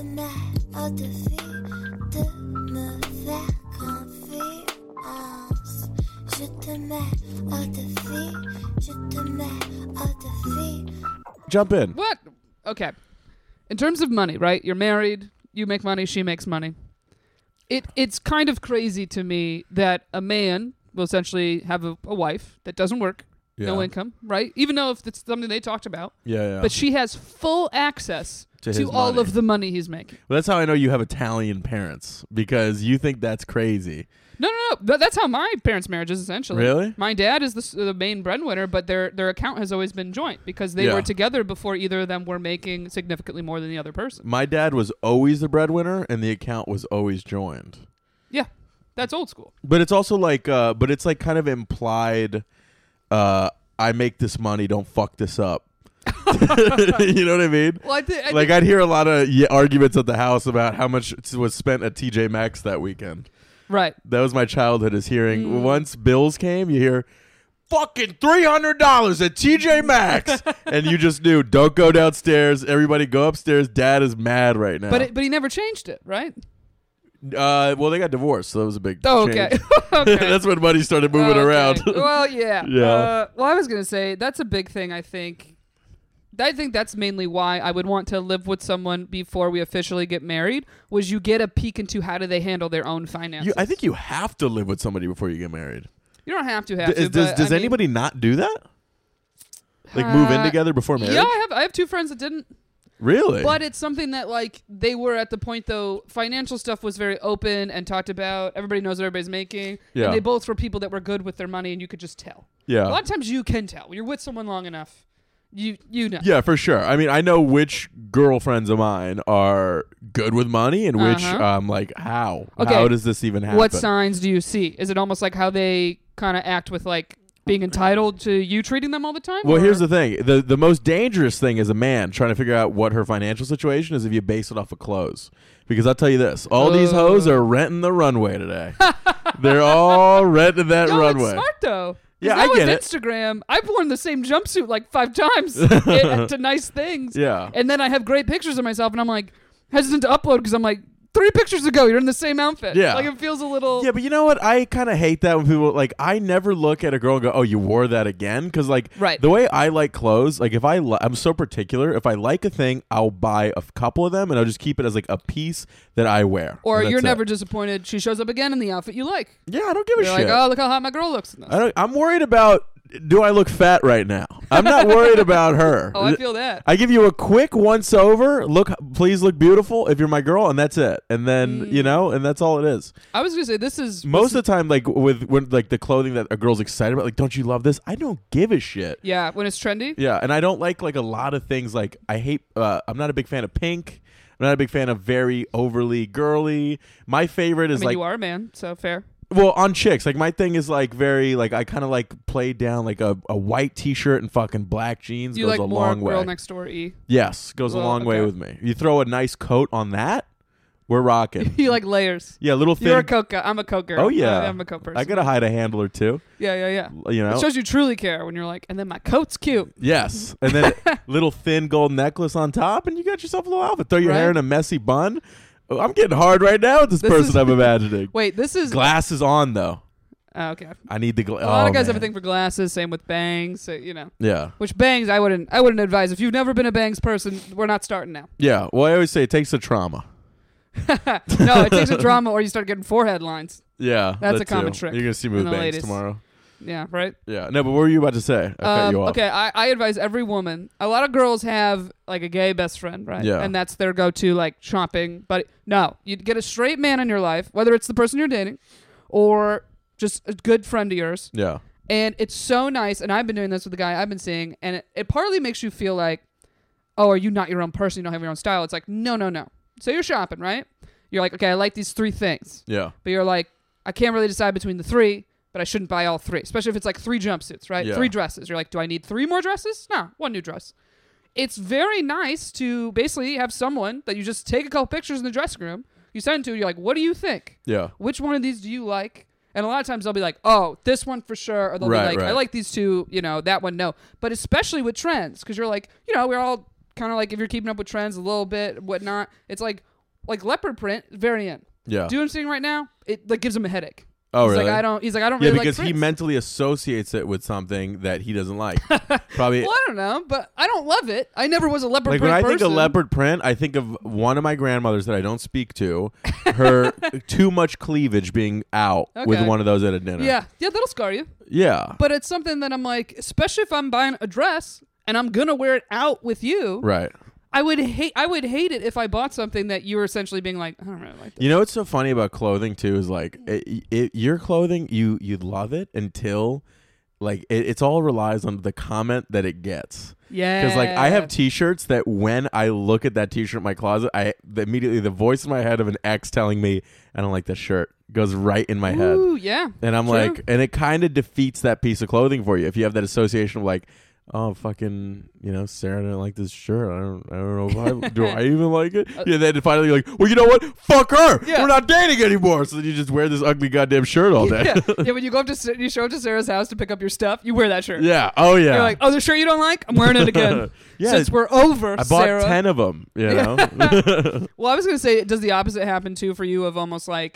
mets au défi de me faire confiance. Je te mets au défi, je te mets au défi. Jump in. What? Okay. In terms of money, right? You're married, you make money, she makes money. It's kind of crazy to me that a man will essentially have a wife that doesn't work, no Yeah. income, right? Even though if it's something they talked about. Yeah. But she has full access To his to all money. of the money he's making. Well, that's how I know you have Italian parents, because you think that's crazy. No. That's how my parents' marriage is essentially. Really? My dad is the main breadwinner, but their account has always been joint because they Yeah. were together before either of them were making significantly more than the other person. My dad was always the breadwinner, and the account was always joined. Yeah, that's old school. But it's also like, but it's like kind of implied. I make this money. Don't fuck this up. You know what I mean? Well, I think I'd hear a lot of arguments at the house about how much was spent at TJ Maxx that weekend. right. That was my childhood, is hearing once bills came, you hear fucking $300 at TJ Maxx, and you just knew, don't go downstairs. Everybody go upstairs. Dad is mad right now. But he never changed it, right? Well, they got divorced, so that was a big Oh, change. okay. Okay. That's when money started moving Okay. around. Well, yeah. Yeah. Well, I was gonna say that's a big thing. I think that's mainly why I would want to live with someone before we officially get married. Was you get a peek into how do they handle their own finances? I think you have to live with somebody before you get married. You don't have to Does anybody not do that? Like move in together before marriage? Yeah, I have two friends that didn't. Really? But it's something that, like, they were at the point, though, financial stuff was very open and talked about. Everybody knows what everybody's making. Yeah. And they both were people that were good with their money, and you could just tell. Yeah. A lot of times you can tell. When you're with someone long enough, you know. Yeah, for sure. I mean, I know which girlfriends of mine are good with money and which I'm like, how? Okay. How does this even happen? What signs do you see? Is it almost like how they kind of act with, like, being entitled to you treating them all the time? Well, or? here's the thing. The most dangerous thing as a man trying to figure out what her financial situation is if you base it off of clothes. Because I'll tell you this. All these hoes are renting the runway today. They're all renting that Yo, runway. it's smart, though. Yeah, now I get with it. Instagram, I've worn the same jumpsuit like 5 times to nice things. Yeah. And then I have great pictures of myself, and I'm like hesitant to upload because I'm like, 3 pictures ago, you're in the same outfit. Yeah. Like, it feels a little... Yeah, but you know what? I kind of hate that when people, like, I never look at a girl and go, oh, you wore that again? Because, like, Right. the way I like clothes, like, if I'm so particular, if I like a thing, I'll buy a couple of them, and I'll just keep it as, like, a piece that I wear. Or And you're that's never it. disappointed she shows up again in the outfit you like. Yeah, I don't give a You're shit. like, oh, look how hot my girl looks in this. I'm worried about, do I look fat right now? I'm not worried about her. Oh, I feel that. I give you a quick once over. Please look beautiful if you're my girl, and that's it. And then you know, and that's all it is. I was gonna say this is Most of the time, like when like the clothing that a girl's excited about, like, don't you love this? I don't give a shit. yeah, when it's trendy. Yeah, and I don't like a lot of things. Like I hate. I'm not a big fan of pink. I'm not a big fan of very overly girly. My favorite I is mean, like, you are a man, so fair. well, on chicks, like my thing is like very like I kind of like play down like a white t-shirt and fucking black jeans You goes like a more long way. girl next door E. Yes, goes Well, a long way okay. with me. You throw a nice coat on that, we're rocking. You like layers. Yeah, little thin. You're a coke guy. I'm a coke girl. Oh yeah, I'm a coke person. I gotta hide a handle or two. Yeah. You know. It shows you truly care when you're like, and then my coat's cute. Yes, and then little thin gold necklace on top, and you got yourself a little outfit. Throw your hair Right. in a messy bun. Oh, I'm getting hard right now with this person is- I'm imagining. Wait, this is Glasses on though. Oh, okay. I need the A lot of guys have a thing for glasses. Same with bangs. So, you know, Yeah. which bangs I wouldn't advise. If you've never been a bangs person, we're not starting now. Yeah. Well, I always say it takes a trauma. No, it takes a drama, or you start getting forehead lines. Yeah. That's that a common too. trick You're gonna see me in with the bangs ladies. tomorrow. Yeah, right. Yeah. No, but what were you about to say? I cut you off. Okay, I advise every woman. A lot of girls have like a gay best friend, right? Yeah. And that's their go-to, like shopping. But no, you get a straight man in your life, whether it's the person you're dating or just a good friend of yours. Yeah. And it's so nice. And I've been doing this with the guy I've been seeing, and it partly makes you feel like, oh, are you not your own person? You don't have your own style. It's like, no. So you're shopping, right? You're like, okay, I like these 3 things. Yeah. But you're like, I can't really decide between the 3, but I shouldn't buy all 3, especially if it's like 3 jumpsuits, right? Yeah. 3 dresses. You're like, do I need 3 more dresses? No, 1 new dress. It's very nice to basically have someone that you just take a couple pictures in the dressing room, you send to, you're like, what do you think? Yeah. Which one of these do you like? And a lot of times they'll be like, oh, this one for sure. Or they'll Right, be like, right. I like these 2, that one, no. But especially with trends, because you're like, we're all kind of like, if you're keeping up with trends a little bit, whatnot, it's like, like leopard print, very in. Yeah. Do you know what I'm saying right now? It like gives him a headache. Oh, He's really? like, I don't Yeah, really because like he prints. mentally associates it with something that he doesn't like. Probably. Well, I don't know, but I don't love it. I never was a leopard Like print when I person. think of leopard print, I think of one of my grandmothers that I don't speak to, her too much cleavage being out with Okay. one of those at a dinner. Yeah, that'll scar you. Yeah. But it's something that I'm like, especially if I'm buying a dress and I'm gonna wear it out with you. Right. I would hate it if I bought something that you were essentially being like, I don't really like that. You know what's so funny about clothing too is like your clothing, you love it until like it's all relies on the comment that it gets. Yeah. Because like I have T-shirts that when I look at that T-shirt in my closet, immediately the voice in my head of an ex telling me I don't like this shirt goes right in my head, Ooh, yeah. and I'm True. like, and it kind of defeats that piece of clothing for you if you have that association of like, oh fucking, Sarah didn't like this shirt. I don't know if I do. I even like it. Yeah. Then finally you're like, well, you know what? Fuck her. Yeah. We're not dating anymore. So then you just wear this ugly goddamn shirt all day. yeah, when you go up to you show up to Sarah's house to pick up your stuff, you wear that shirt. Yeah. Oh yeah. You're like, oh, the shirt you don't like? I'm wearing it again. Yeah, Since we're over, I bought Sarah. 10 of them. You know. Well, I was gonna say, does the opposite happen too for you? Of almost like,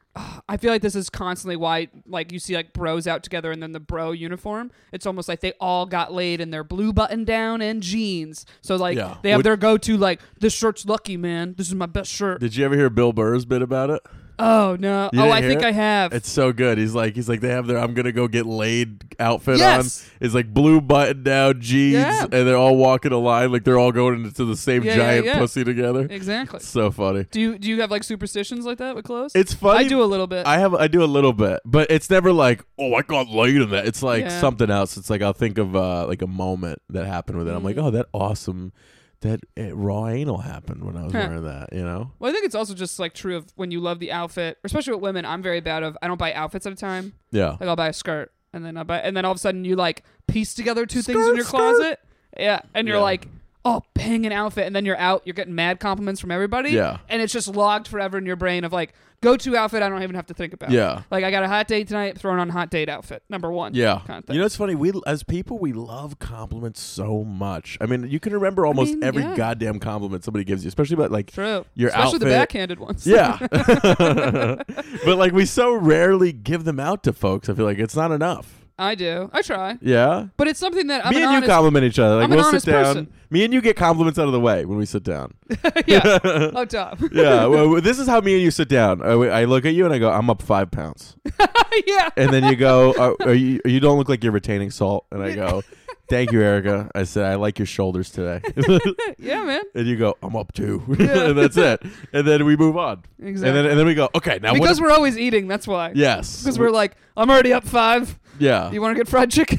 I feel like this is constantly why, like, you see like bros out together and then the bro uniform. It's almost like they all got laid in their blue button down and jeans. So like Yeah. they have their go-to like, this shirt's lucky, man. This is my best shirt. Did you ever hear Bill Burr's bit about it? Oh no! You Oh, didn't I hear think it? I have. It's so good. He's like they have their I'm gonna go get laid outfit Yes. on. It's like blue button down jeans, Yeah. and they're all walking a line like they're all going into the same Yeah, giant yeah. pussy together. Exactly. So funny. Do you have like superstitions like that with clothes? It's funny. I do a little bit. I do a little bit, but it's never like, oh, I got laid in that. It's like Yeah. something else. It's like I'll think of like a moment that happened with it. I'm like, oh, that awesome, that raw anal happened when I was Huh. wearing that. Well, I think it's also just like true of when you love the outfit, especially with women. I'm very bad of I don't buy outfits at a time. Yeah. Like I'll buy a skirt and then all of a sudden you like piece together two things in Skirt, your skirt. closet. Yeah, and you're Yeah. like, oh, bang an outfit, and then you're out. You're getting mad compliments from everybody. Yeah. and it's just logged forever in your brain of like go-to outfit. I don't even have to think about. Yeah. Like I got a hot date tonight, throwing on hot date outfit number one. Yeah. kind of thing. You know, it's funny. We, as people, we love compliments so much. I mean, you can remember almost every yeah. goddamn compliment somebody gives you, especially about like True. your Especially the outfit. backhanded ones. Yeah. But like we so rarely give them out to folks. I feel like it's not enough. I do. I try, Yeah. but it's something that I'm Me an and you honest. compliment each other. Like I'm an we'll sit honest down. person. Me and you get compliments out of the way when we sit down. yeah. Oh, top. Yeah. Well, this is how me and you sit down. I look at you and I go, I'm up 5 pounds. yeah. And then you go, you don't look like you're retaining salt. And I go, thank you, Erica. I said, I like your shoulders today. Yeah, man. And you go, I'm up 2. Yeah. And that's it. And then we move on. Exactly. And then we go, okay, now Because what? we're always eating, that's why. Yes. Because we're like, I'm already up 5. Yeah. You want to get fried chicken?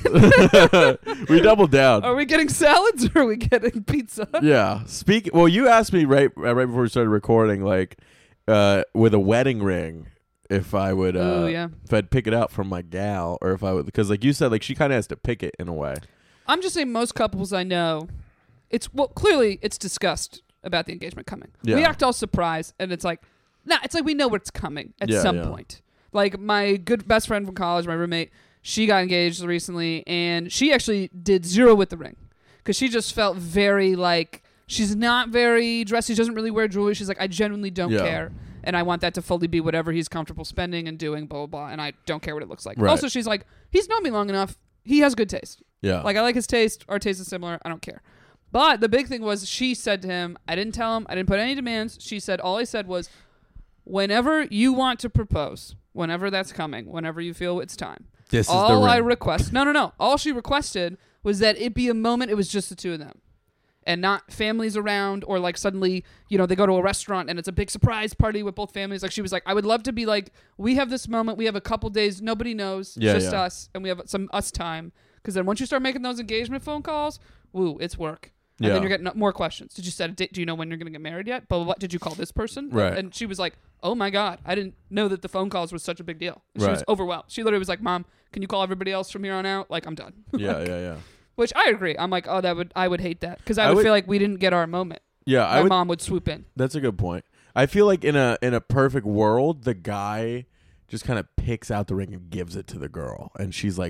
We double down. Are we getting salads or are we getting pizza? Yeah. Well, you asked me right before we started recording, like, with a wedding ring, if I would, Oh, yeah. if I'd pick it out from my gal, or if I would, because like you said, like she kind of has to pick it in a way. I'm just saying most couples I know, clearly it's discussed about the engagement coming. Yeah. We act all surprised, and it's like, it's like we know what's coming at Yeah, some yeah. point. Like my good best friend from college, my roommate, she got engaged recently, and she actually did 0 with the ring because she just felt very like she's not very dressy. She doesn't really wear jewelry. She's like, I genuinely don't Yeah. care. And I want that to fully be whatever he's comfortable spending and doing, blah, blah, blah. And I don't care what it looks like. Right. Also, she's like, he's known me long enough. He has good taste. Yeah. Like, I like his taste. Our taste is similar. I don't care. But the big thing was she said to him, I didn't tell him. I didn't put any demands. She said, all I said was, whenever you want to propose, whenever that's coming, whenever you feel it's time, this is the all ring. I request. No. All she requested was that it be a moment. It was just the two of them. And not families around, or like suddenly, they go to a restaurant and it's a big surprise party with both families. Like she was like, I would love to be like, we have this moment, we have a couple days, nobody knows, Yeah, just yeah. us, and we have some us time. Because then once you start making those engagement phone calls, woo, it's work. And Yeah. then you're getting more questions. Did you set a date? Do you know when you're going to get married yet? But what did you call this person? Right. And she was like, oh my God, I didn't know that the phone calls was such a big deal. She was Right. overwhelmed. She literally was like, Mom, can you call everybody else from here on out? Like, I'm done. Yeah, yeah. Which I agree. I'm like, I would hate that because I I would would- feel like we didn't get our moment. Yeah, My mom would swoop in. That's a good point. I feel like in a perfect world, the guy just kind of picks out the ring and gives it to the girl, and she's like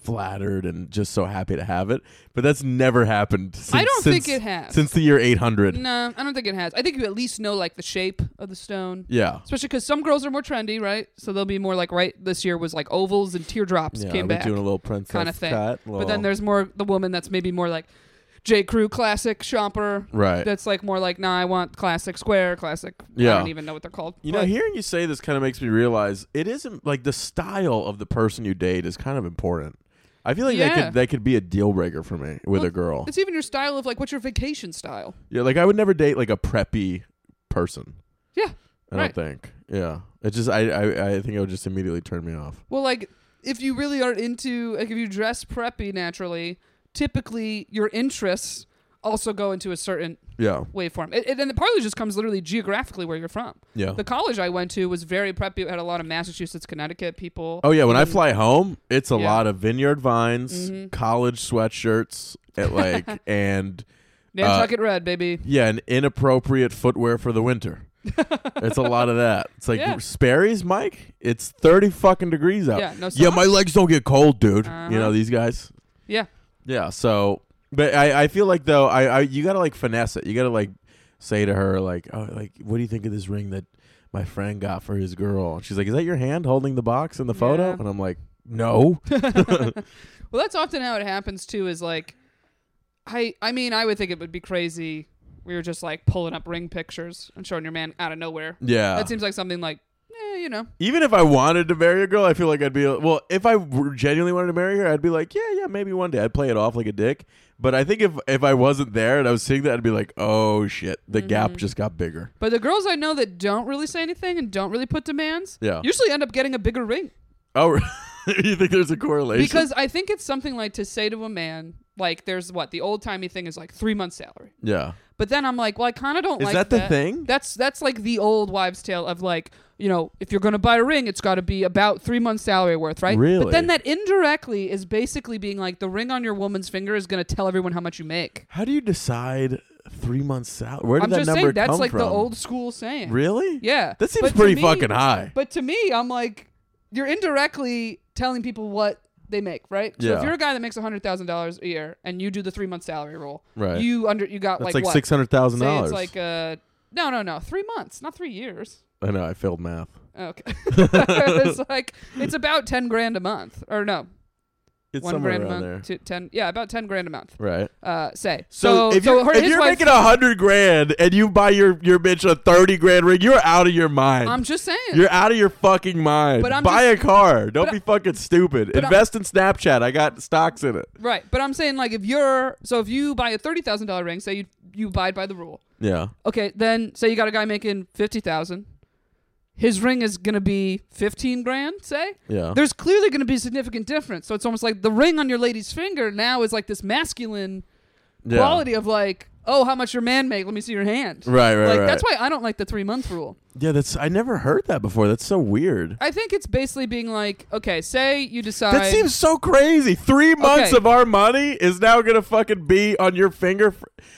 flattered and just so happy to have it. But that's never happened. I don't think it has. Since the year 800. No, I don't think it has. I think you at least know like the shape of the stone. Yeah. Especially because some girls are more trendy, right? So they'll be more like this year was like ovals and teardrops came back. Doing a little princess kind of thing. cut. But then there's more the woman that's maybe more like J. Crew classic shopper. Right. That's like more like, nah, I want classic square, classic. Yeah. I don't even know what they're called. You know, hearing you say this kind of makes me realize it isn't like the style of the person you date is kind of important. I feel like that could be a deal breaker for me with a girl. It's even your style of like, what's your vacation style? Yeah, like I would never date like a preppy person. Yeah. I don't think. Yeah. It just I think it would just immediately turn me off. Well, like if you really are into like if you dress preppy naturally, typically your interests also go into a certain waveform. And it partly just comes literally geographically where you're from. Yeah. The college I went to was very preppy. It had a lot of Massachusetts, Connecticut people. Oh, yeah. When I fly home, it's a lot of Vineyard Vines, Mm-hmm. college sweatshirts, and Nantucket Red, baby. Yeah, and inappropriate footwear for the winter. It's a lot of that. It's like Sperry's, Mike. It's 30 fucking degrees out. Yeah, no yeah, socks. my legs don't get cold, dude. Uh-huh. You know these guys. Yeah. Yeah. So, but I feel like though you gotta like finesse it. You gotta like say to her like, oh, like what do you think of this ring that my friend got for his girl? And she's like, is that your hand holding the box in the photo? Yeah. And I'm like, no. Well, that's often how it happens too. Is like, I mean, I would think it would be crazy. We were just like pulling up ring pictures and showing your man out of nowhere. Yeah. That seems like something like, you know. Even if I wanted to marry a girl, I feel like I'd be well. If I genuinely wanted to marry her, I'd be like, yeah, maybe one day. I'd play it off like a dick. But I think if I wasn't there and I was seeing that, I'd be like, oh shit, the gap just got bigger. But the girls I know that don't really say anything and don't really put demands, usually end up getting a bigger ring. Oh, you think there's a correlation? Because I think it's something like to say to a man, like there's the old timey thing is like 3 months salary. Yeah. But then I'm like, well, I kind of don't like that. Is that the thing? That's like the old wives' tale of like, you know, if you're going to buy a ring, it's got to be about 3 months salary worth, right? Really? But then that indirectly is basically being like the ring on your woman's finger is going to tell everyone how much you make. How do you decide 3 months salary? Where did I'm that just number saying that's come like from? the old school saying. Really? Yeah. That seems But to pretty me- fucking high. But to me, I'm like, you're indirectly telling people what they make, right? So Yeah. if you're a guy that makes $100,000 a year and you do the 3 month salary rule, Right. you got That's like what? $600,000. Say it's like no, 3 months, not 3 years. I know, I failed math. Okay. It's like it's about 10 grand a month, or no, It's 1 somewhere grand a around month there. to 10. Yeah, about 10 grand a month. Right. Say So if you're his wife- making $100,000 and you buy your bitch a $30,000 ring, you're out of your mind. I'm just saying. You're out of your fucking mind. But I'm Buy just- a car. Don't but be fucking stupid. but Invest in Snapchat. I got stocks in it. Right, but I'm saying like if you buy a $30,000 ring, say you abide by the rule. Yeah. Okay, then say you got a guy making $50,000. His ring is gonna be 15 grand. Say. Yeah. There's clearly gonna be a significant difference. So it's almost like the ring on your lady's finger now is like this masculine quality of like, oh, how much your man make? Let me see your hand. Right. Like right. that's why I don't like the 3 month rule. Yeah, I never heard that before. That's so weird. I think it's basically being like, okay, say you decide. That seems so crazy. 3 months Okay. of our money is now gonna fucking be on your finger.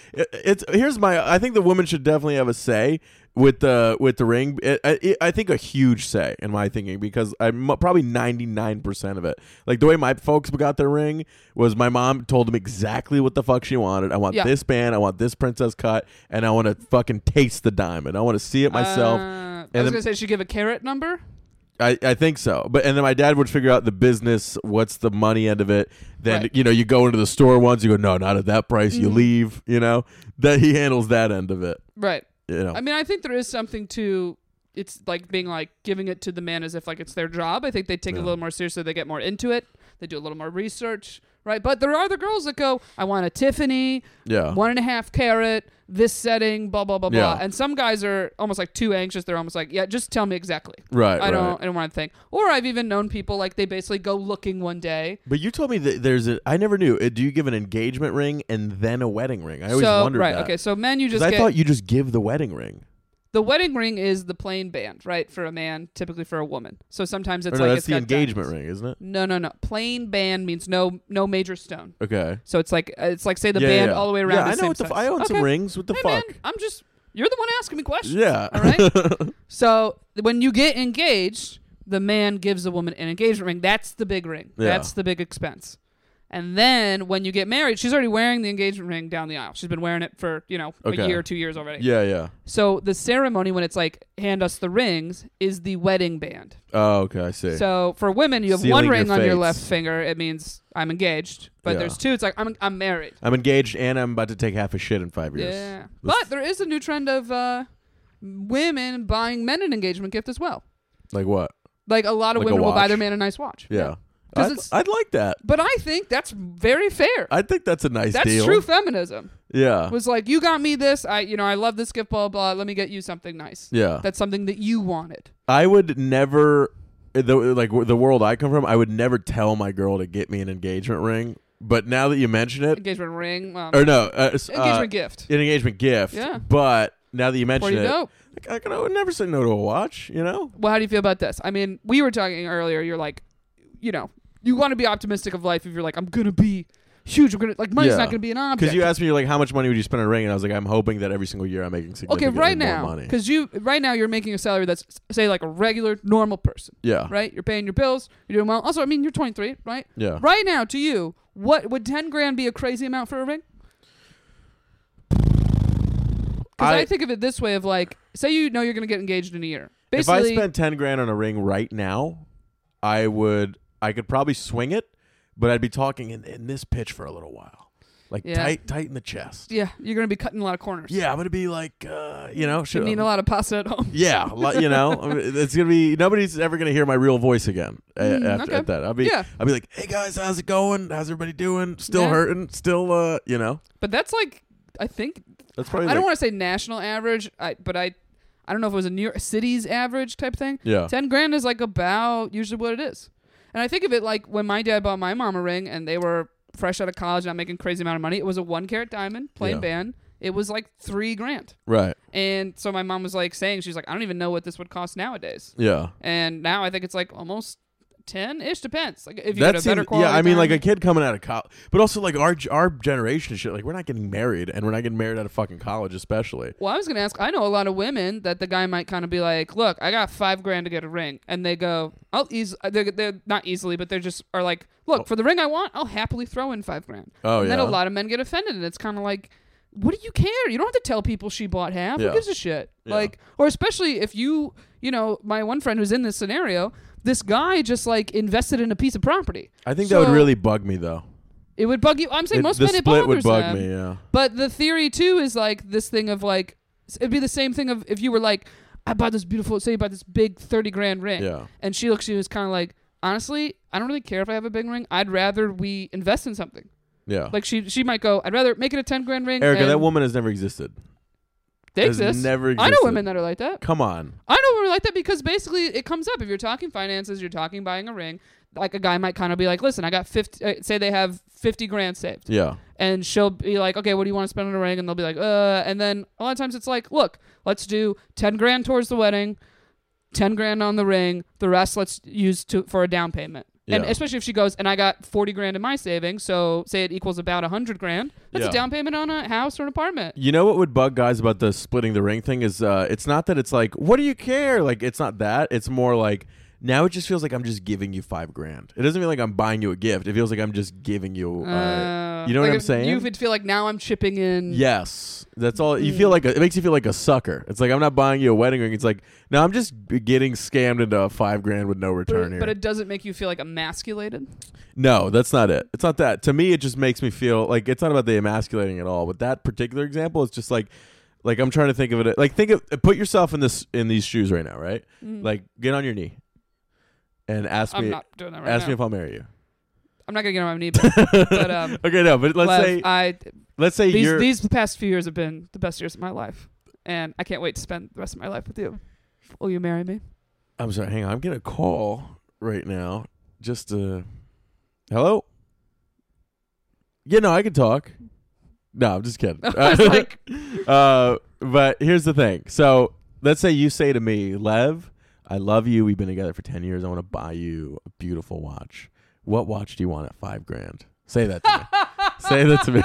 I think the woman should definitely have a say with the ring. I think a huge say in my thinking, because I'm probably 99% of it. Like the way my folks got their ring was my mom told them exactly what the fuck she wanted. I want this band, I want this princess cut, and I want to fucking taste the diamond. I want to see it myself. I was then- gonna say, should give a carat number. I think so. And then my dad would figure out the business, what's the money end of it. Then, Right. you go into the store once, you go, no, not at that price, you leave, that he handles that end of it. Right. You I mean, I think there is something to it's like being like giving it to the man as if like it's their job. I think they take it a little more seriously. They get more into it. They do a little more research, right? But there are the girls that go, I want a Tiffany, 1.5 carat, this setting, blah blah blah blah. Yeah. And some guys are almost like too anxious. They're almost like, yeah, just tell me exactly. Right. I don't want to think. Or I've even known people like they basically go looking one day. But you told me that I never knew. Do you give an engagement ring and then a wedding ring? I always wondered that. Okay, so men, you 'Cause just I thought you just give the wedding ring. the wedding ring is the plain band, right? For a man, typically for a woman. So sometimes it's Or no, like that's it's the got engagement diamonds. ring, isn't it? No. Plain band means no major stone. Okay. So it's like say the band all the way around. Yeah, I is know. same size. I own some Okay. rings. What the Hey fuck? man, you're the one asking me questions. Yeah. All right. So when you get engaged, the man gives the woman an engagement ring. That's the big ring. Yeah. That's the big expense. And then when you get married, she's already wearing the engagement ring down the aisle. She's been wearing it for, a Okay. year, 2 years already. Yeah, yeah. So the ceremony, when it's like, hand us the rings, is the wedding band. Oh, okay, I see. So for women, you have Sealing one your ring on your fates. left finger. It means I'm engaged. But Yeah. there's two. It's like, I'm married. I'm engaged and I'm about to take half a shit in 5 years. Yeah. But there is a new trend of women buying men an engagement gift as well. Like what? Like a lot of Like a women will buy watch? their man a nice watch. Yeah. 'Cause it's- I'd like that. But I think that's very fair. I think that's a nice That's deal. true feminism. Yeah. Was like, you got me this. I love this gift, blah, blah, blah. Let me get you something nice. Yeah. That's something that you wanted. I would never, the world I come from, I would never tell my girl to get me an engagement ring. But now that you mention it, Engagement ring. or no, Engagement gift. an engagement gift. Yeah. But now that you mention Pretty it, dope. I would never say no to a watch. Well, how do you feel about this? I mean, we were talking earlier. You're like, you want to be optimistic of life if you're like, I'm going to be huge. We're gonna money's Yeah. not going to be an object. Because you asked me, you're like, how much money would you spend on a ring? And I was like, I'm hoping that every single year I'm making significantly Okay, right more now, money. because right now you're making a salary that's, say, like a regular, normal person. Yeah. Right? You're paying your bills. You're doing well. Also, I mean, you're 23, right? Yeah. Right now, to you, what would 10 grand be a crazy amount for a ring? Because I think of it this way: of like, say you're going to get engaged in a year. If I Basically, spent 10 grand on a ring right now, I could probably swing it, but I'd be talking in this pitch for a little while. Like Yeah. tight in the chest. yeah, you're going to be cutting a lot of corners. Yeah, I'm going to be like, You need a lot of pasta at home. Yeah, it's going to be, nobody's ever going to hear my real voice again after okay. that. I'll be like, hey guys, how's it going? How's everybody doing? Still Yeah. hurting? Still, But that's like, I think, That's probably I don't want to say national average, but I don't know if it was a New York City's average type thing. Yeah. 10 grand is like about usually what it is. And I think of it like when my dad bought my mom a ring and they were fresh out of college, not making crazy amount of money. It was a 1-carat diamond, plain Yeah. band. It was like $3 grand. Right. And so my mom was like saying, she's like, I don't even know what this would cost nowadays. Yeah. And now I think it's like almost 10-ish, depends. Like if you get a better Yeah, quality. I mean, like a diamond. kid coming out of college, but also like our generation and shit. Like we're not getting married, and we're not getting married out of fucking college, especially. Well, I was gonna ask. I know a lot of women that the guy might kind of be like, "Look, I got $5 grand to get a ring," and they go, they're not easily, but they just are like, "Look, for the ring I want, I'll happily throw in $5 grand." Oh, and yeah. then a lot of men get offended, and it's kind of like, "What do you care? You don't have to tell people she bought half. Yeah. Who gives a shit?" Yeah. Like, or especially if my one friend who's in this scenario, this guy just like invested in a piece of property. I think So that would really bug me, though. It would bug you. I'm saying most the men it split bothers would bug them. me. Yeah. But the theory too is like this thing of like it'd be the same thing of if you were like, I bought this beautiful, say you bought this big 30 grand ring, Yeah. and she looks at you as kind of like, honestly, I don't really care if I have a big ring. I'd rather we invest in something. Yeah. Like she might go, I'd rather make it a 10 grand ring. Erica, and that woman has never existed. they has exist. never I know existed. women that are like that. Come on. I know women like that because basically it comes up if you're talking finances, you're talking buying a ring. Like a guy might kind of be like, listen, I got 50. Say they have 50 grand saved. Yeah. And she'll be like, okay, what do you want to spend on a ring? And they'll be like, and then a lot of times it's like, look, let's do 10 grand towards the wedding, 10 grand on the ring. The rest let's use for a down payment. And Yeah. especially if she goes, and I got 40 grand in my savings, so say it equals about 100 grand. That's Yeah. a down payment on a house or an apartment. You know what would bug guys about the splitting the ring thing is it's not that it's like, what do you care? Like, it's not that. It's more like, now it just feels like I'm just giving you $5 grand. It doesn't feel like I'm buying you a gift. It feels like I'm just giving you. You know like what I'm if saying? You would feel like now I'm chipping in. Yes, that's all. You feel like it makes you feel like a sucker. It's like I'm not buying you a wedding ring. It's like now I'm just getting scammed into $5 grand with no return here. But it doesn't make you feel like emasculated. No, that's not it. It's not that. To me, it just makes me feel like it's not about the emasculating at all. With that particular example, it's just like I'm trying to think of it. Like put yourself in these shoes right now, right? Like get on your knee and ask I'm me. not doing that right ask now. me if I'll marry you. I'm not gonna get on my knee, but Okay, no, but let's say these past few years have been the best years of my life, and I can't wait to spend the rest of my life with you. Will you marry me? I'm sorry, hang on. I'm getting a call right now. Just hello? Yeah, no, I can talk. No, I'm just kidding. I was like, but here's the thing. So let's say you say to me, Lev, I love you. We've been together for 10 years. I want to buy you a beautiful watch. What watch do you want at $5 grand? Say that to me. Say that to me.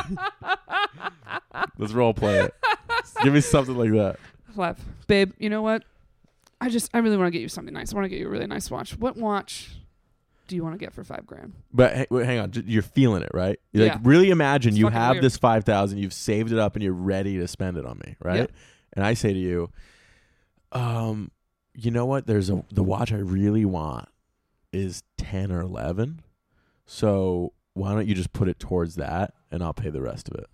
Let's role play it. Give me something like that. Lev, babe, you know what? I really want to get you something nice. I want to get you a really nice watch. What watch do you want to get for $5,000? But wait, hang on, you're feeling it, right? You're Yeah. like, really imagine It's you fucking have weird. this 5,000, you've saved it up, and you're ready to spend it on me, right? Yeah. And I say to you, you know what? The watch I really want is 10 or 11. So why don't you just put it towards that, and I'll pay the rest of it.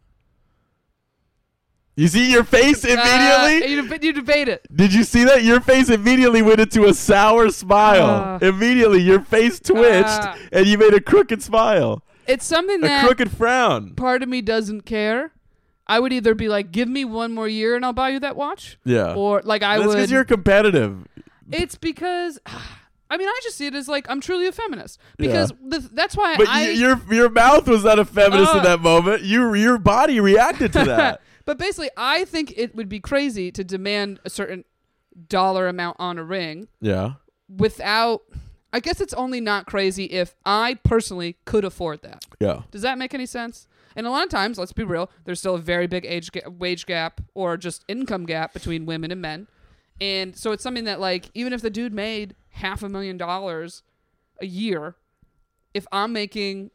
You see your face immediately? You debate it. Did you see that? Your face immediately went into a sour smile. Immediately, your face twitched, and you made a crooked smile. It's something A that crooked frown. part of me doesn't care. I would either be like, give me one more year and I'll buy you that watch. Yeah. Or like I That's would. because you're competitive. It's because, I mean, I just see it as like I'm truly a feminist because that's why But your mouth was not a feminist in that moment. Your body reacted to that. But basically, I think it would be crazy to demand a certain dollar amount on a ring Yeah. without. I guess it's only not crazy if I personally could afford that. Yeah. Does that make any sense? And a lot of times, let's be real, there's still a very big wage gap or just income gap between women and men. And so it's something that, like, even if the dude made $500,000 a year, if I'm making,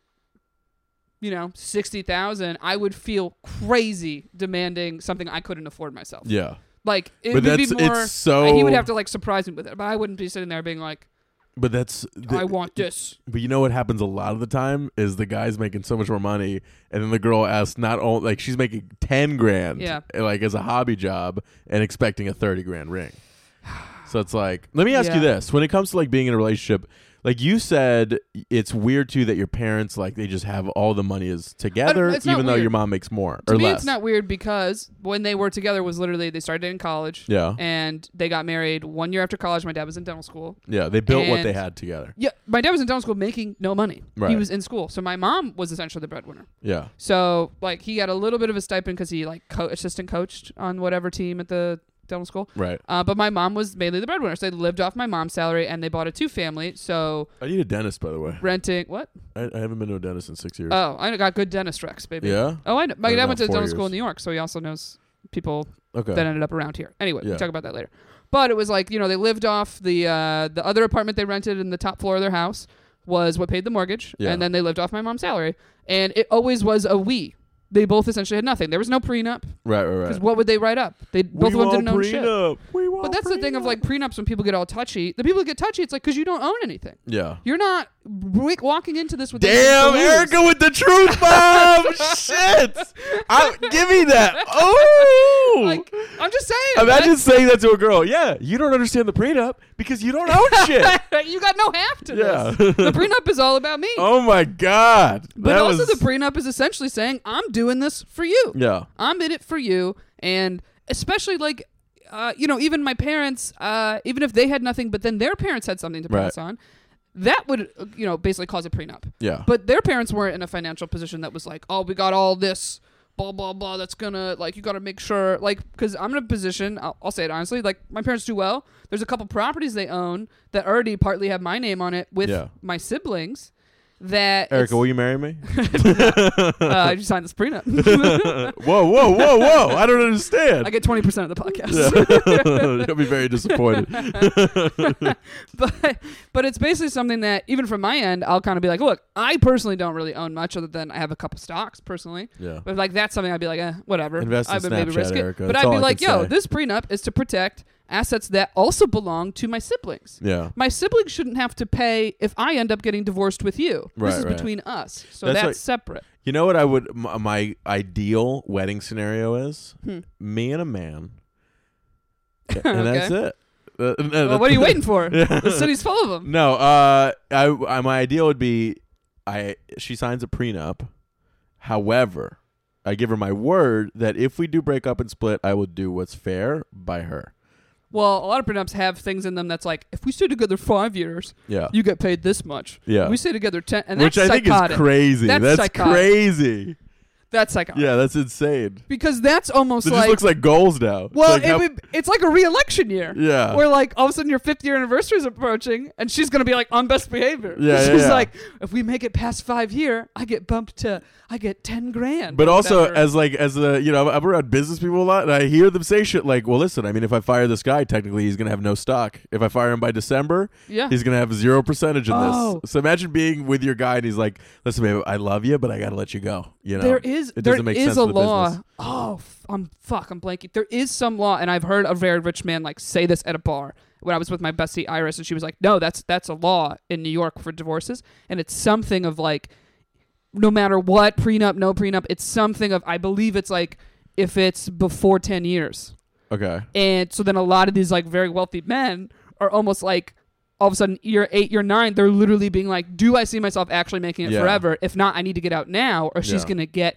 $60,000, I would feel crazy demanding something I couldn't afford myself. Yeah. Like, it But would be it's more. so. He would have to, like, surprise me with it. But I wouldn't be sitting there being like, But that's. I want this. But you know what happens a lot of the time is the guy's making so much more money, and then the girl asks not only like she's making $10,000, Yeah. like as a hobby job, and expecting a $30,000 ring. So it's like, let me ask you this: when it comes to like being in a relationship, like you said, it's weird too that your parents like they just have all the money is together, It's not even though weird. your mom makes more To or me, less. it's not weird because when they were together was literally they started in college. Yeah. And they got married 1 year after college. My dad was in dental school. Yeah, they built what they And- had together. Yeah, my dad was in dental school making no money. Right. He was in school. So my mom was essentially the breadwinner. Yeah. So, like, he got a little bit of a stipend because he, like, assistant coached on whatever team at the dental school. Right. But my mom was mainly the breadwinner. So they lived off my mom's salary, and they bought a 2-family. So I need a dentist, by the way. renting, what? I haven't been to a dentist in 6 years. Oh, I got good dentist recs, baby. Yeah? Oh, I know. My I don't dad know, went to 4 dental school years. in New York, so he also knows people Okay. that ended up around here. Anyway, Yeah. we'll talk about that later. But it was like, they lived off the other apartment they rented in the top floor of their house was what paid the mortgage, Yeah. and then they lived off my mom's salary. And it always was a we. They both essentially had nothing. There was no prenup Right. because what would they write up? Both of them didn't own shit. We want But that's the thing of like prenups when people get all touchy. The people that get touchy, it's like because you don't own anything. Yeah. You're not walking into this with Damn, anything to lose. Erica with the truth bomb. Shit. Give me that. Oh. Like, I'm just saying. Imagine saying that to a girl. Yeah, you don't understand the prenup because you don't own shit. You got no half to Yeah. this. The prenup is all about me. Oh my God. But That also was- the prenup is essentially saying, I'm doing this for you. Yeah. I'm in it for you. And especially like, even my parents, even if they had nothing, but then their parents had something to pass on, that would, basically cause a prenup. Yeah. But their parents weren't in a financial position that was like, oh, we got all this, blah, blah, blah, that's gonna, like, you gotta make sure, like, because I'm in a position, I'll say it honestly, like, my parents do well. There's a couple properties they own that already partly have my name on it with my siblings. That Erica, will you marry me? I just signed this prenup. Whoa. I don't understand. I get 20% of the podcast. You'll be very disappointed. But it's basically something that even from my end, I'll kind of be like, look, I personally don't really own much other than I have a couple stocks personally. Yeah. But like that's something I'd be like, whatever. Invest in I would maybe Snapchat, risk it. Erica. But That's I'd all be I like, can say. this prenup is to protect assets that also belong to my siblings. Yeah. My siblings shouldn't have to pay if I end up getting divorced with you. This is Right. between us. So That's that's like- separate. You know what I would my ideal wedding scenario is? Me and a man. And that's it. Well, what are you waiting for? The city's full of them. No, my ideal would be she signs a prenup. However, I give her my word that if we do break up and split, I will do what's fair by her. Well, a lot of prenups have things in them that's like, if we stay together 5 years, Yeah. you get paid this much. Yeah. We stay together 10, and Which that's I think psychotic. is crazy. That's psychotic. crazy. That's psychotic. Yeah, that's insane. Because that's almost It like just looks like goals now. well, It's like it's like a re-election year. Yeah. Where like all of a sudden your 5th year anniversary is approaching, and she's gonna be like on best behavior. Yeah, She's yeah. like, if we make it past 5 year, I get 10 grand. But or also, whatever. as the I'm around business people a lot, and I hear them say shit like, "Well, listen, I mean, if I fire this guy, technically he's gonna have no stock. If I fire him by December, yeah, he's gonna have 0% in Oh. this." So imagine being with your guy, and he's like, "Listen, babe, I love you, but I gotta let you go." You know, there is it doesn't make sense a for the law. business. Oh, I'm blanking. There is some law, and I've heard a very rich man like say this at a bar when I was with my bestie Iris, and she was like, "No, that's a law in New York for divorces, and it's something of like, no matter what, prenup, no prenup, it's something of I believe it's like if it's before 10 years." Okay. And so then a lot of these like very wealthy men are almost like all of a sudden year 8, year 9, they're literally being like, do I see myself actually making it Yeah. forever? If not, I need to get out now, or she's Yeah. going to get,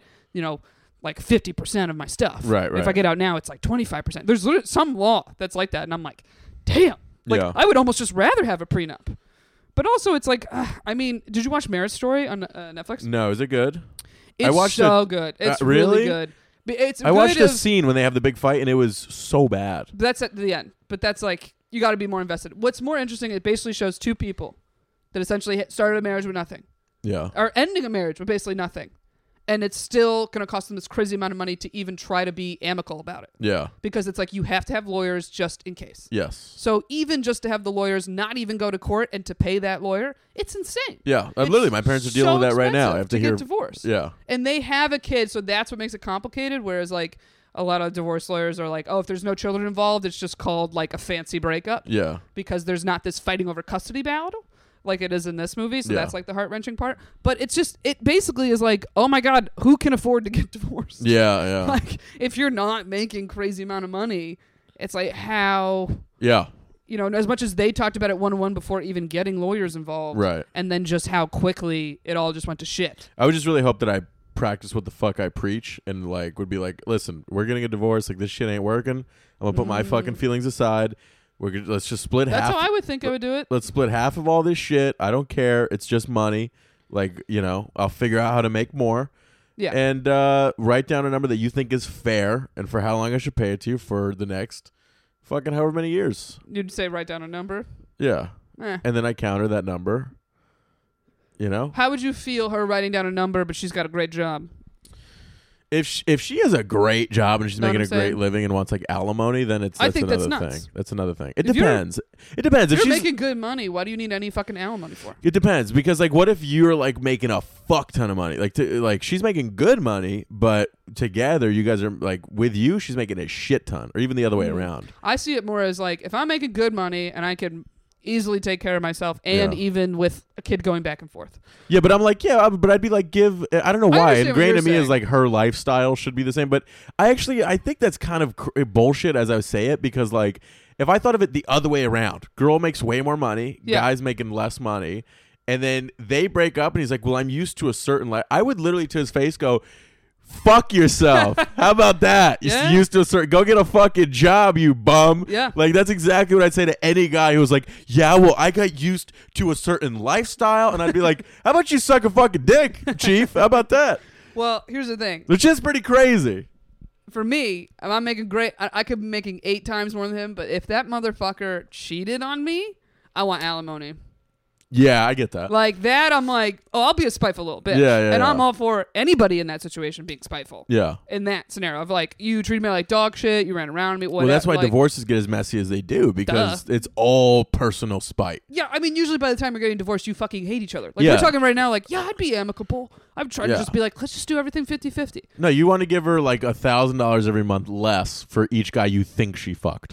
like 50% of my stuff. Right. If I get out now, it's like 25%. There's literally some law that's like that. And I'm like, damn. Like, Yeah. I would almost just rather have a prenup. But also, it's like, I mean, did you watch Marriage Story on Netflix? No, is it good? It's watched so it. good. It's Really? really good. It's I watched good a if- scene when they have the big fight, and it was so bad. That's at the end, but that's like you got to be more invested. What's more interesting? It basically shows two people that essentially started a marriage with nothing, Yeah. or ending a marriage with basically nothing, and it's still going to cost them this crazy amount of money to even try to be amicable about it, Yeah. because it's like you have to have lawyers just in case. Yes. So even just to have the lawyers not even go to court and to pay that lawyer, it's insane. Yeah. It's Literally, my parents are dealing so with that right now. I expensive have to get hear. divorced. Yeah. And they have a kid, so that's what makes it complicated. Whereas like a lot of divorce lawyers are like, oh, if there's no children involved, it's just called like a fancy breakup. Yeah. Because there's not this fighting over custody battle like it is in this movie. So Yeah. that's like the heart-wrenching part. But it's just, it basically is like, oh my God, who can afford to get divorced? Yeah. Yeah. Like if you're not making crazy amount of money, it's like how, Yeah. as much as they talked about it one-on-one before even getting lawyers involved. Right. And then just how quickly it all just went to shit. I would just really hope that I practice what the fuck I preach and like would be like, listen, we're getting a divorce. Like this shit ain't working. I'm gonna put my fucking feelings aside. Let's just split That's half. how I would think I would do it. Let's split half of all this shit. I don't care. It's just money. Like, I'll figure out how to make more. Yeah. And write down a number that you think is fair and for how long I should pay it to you for the next fucking however many years. You'd say write down a number. Yeah. Eh. And then I counter that number. How would you feel her writing down a number, but she's got a great job? If she has a great job and she's Know what making a I'm great saying? living and wants like alimony, then I that's think that's another nuts. thing. That's another thing. It If you're- depends. It depends. If If you're she's making good money, why do you need any fucking alimony for? It depends because like what if you're like making a fuck ton of money? Like she's making good money, but together you guys are like with you she's making a shit ton or even the other way around. I see it more as like if I'm making good money and I can easily take care of myself and Yeah. even with a kid going back and forth. Yeah, but I'm like, but I'd be like, I don't know why. understand what Ingrained you're to me is saying. like her lifestyle should be the same. But I think that's kind of bullshit as I say it because like if I thought of it the other way around, girl makes way more money, Yeah. guy's making less money, and then they break up and he's like, well, I'm used to a certain life. I would literally to his face go, fuck yourself. How about that? You're Yeah. used to a certain. Go get a fucking job, you bum. Yeah. Like that's exactly what I'd say to any guy who was like, yeah, well, I got used to a certain lifestyle, and I'd be like, how about you suck a fucking dick, chief? How about that? Well, here's the thing. Which is pretty crazy. For me, if I'm making great, I could be making 8 times more than him, but if that motherfucker cheated on me, I want alimony. Yeah, I get that. Like that, I'm like, oh, I'll be a spiteful little bitch. Yeah, and I'm yeah. all for anybody in that situation being spiteful. Yeah. In that scenario of like, you treated me like dog shit, you ran around me, whatever. Well, that's why like, divorces get as messy as they do because it's all personal spite. Yeah, I mean, usually by the time you're getting divorced, you fucking hate each other. Like, Yeah. we're talking right now, like, yeah, I'd be amicable. I'm trying Yeah. to just be like, let's just do everything 50-50. No, you want to give her like $1,000 every month less for each guy you think she fucked.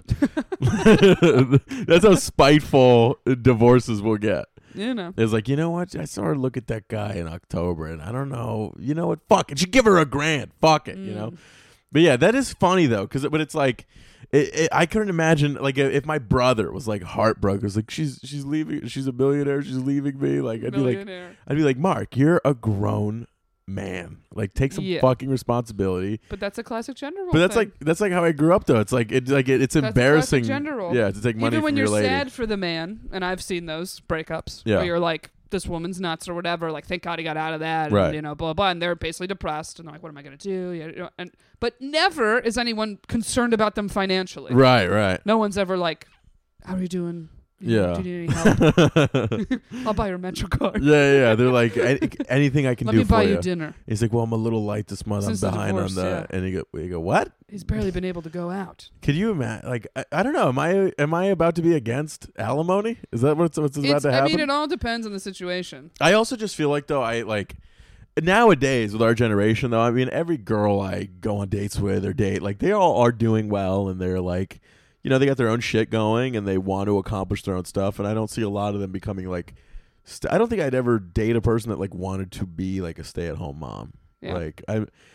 That's how spiteful divorces will get. It's like, you know what? I saw her look at that guy in October, and I don't know. You know what? Fuck it. She give her $1,000. Fuck it. You know. But yeah, that is funny though, but it's like, I couldn't imagine like if my brother was like heartbroken. It was like she's leaving. She's a billionaire. She's leaving me. Like I'd be like, Mark, you're a grown man. Like take some Yeah. fucking responsibility. But that's a classic gender role. But that's thing. like how I grew up though. It's like it's That's a classic embarrassing. gender role. Yeah, to take money Even when from you're your lady. sad for the man, and I've seen those breakups Yeah. where you're like, this woman's nuts or whatever. Like, thank God he got out of that. Right. And, blah, blah, blah. And they're basically depressed. And they're like, what am I going to do? But never is anyone concerned about them financially. Right. No one's ever like, how are you doing? Yeah. Do you need any help? I'll buy your Metro card. Yeah. They're like, anything I can Let do me for buy you. you dinner. He's like, well, I'm a little light this month. Since the I'm behind divorce, on the. yeah. And you go, what? He's barely been able to go out. Could you imagine? Like, I don't know. Am I about to be against alimony? Is that what's about to happen? I mean, it all depends on the situation. I also just feel like, though, nowadays with our generation, though, I mean, every girl I go on dates with or date, like, they all are doing well, and they're like, they got their own shit going, and they want to accomplish their own stuff, and I don't see a lot of them becoming like. I don't think I'd ever date a person that like wanted to be like a stay-at-home mom. Yeah. Like,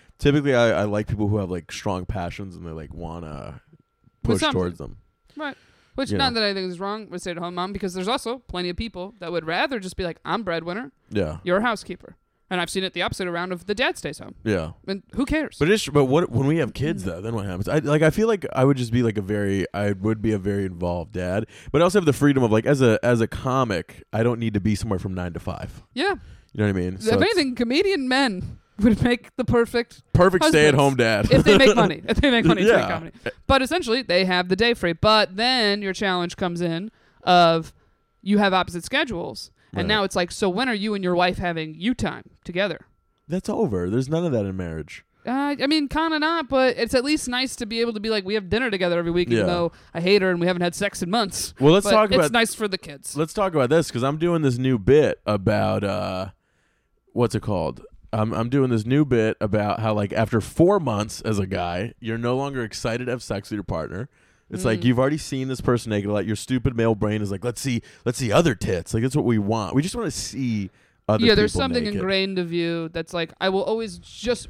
I like people who have like strong passions and they like want to push towards them. Right. Which, not that I think is wrong with stay-at-home mom, because there's also plenty of people that would rather just be like, I'm breadwinner, Yeah. you're a housekeeper. And I've seen it the opposite around of the dad stays home. Yeah. And who cares? But when we have kids though, then what happens? I feel like I would just be like I would be a very involved dad, but I also have the freedom of like as a comic, I don't need to be somewhere from 9 to 5. Yeah. You know what I mean? So if anything, comedian men would make the perfect husbands. Stay-at-home dad. if they make money. If they make money to Yeah. make comedy. But essentially, they have the day free. But then your challenge comes in of you have opposite schedules. And Right. now it's like, so when are you and your wife having you time together? That's over. There's none of that in marriage. I mean, kind of not, but it's at least nice to be able to be like, we have dinner together every week, even Yeah. though I hate her and we haven't had sex in months. Well, let's But talk about. It's nice for the kids. Let's talk about this because I'm doing this new bit about what's it called? I'm doing this new bit about how like after 4 months as a guy, you're no longer excited to have sex with your partner. It's like you've already seen this person naked a lot. Your stupid male brain is like, let's see other tits. Like that's what we want. We just want to see other people there's something naked. ingrained of you that's like, I will always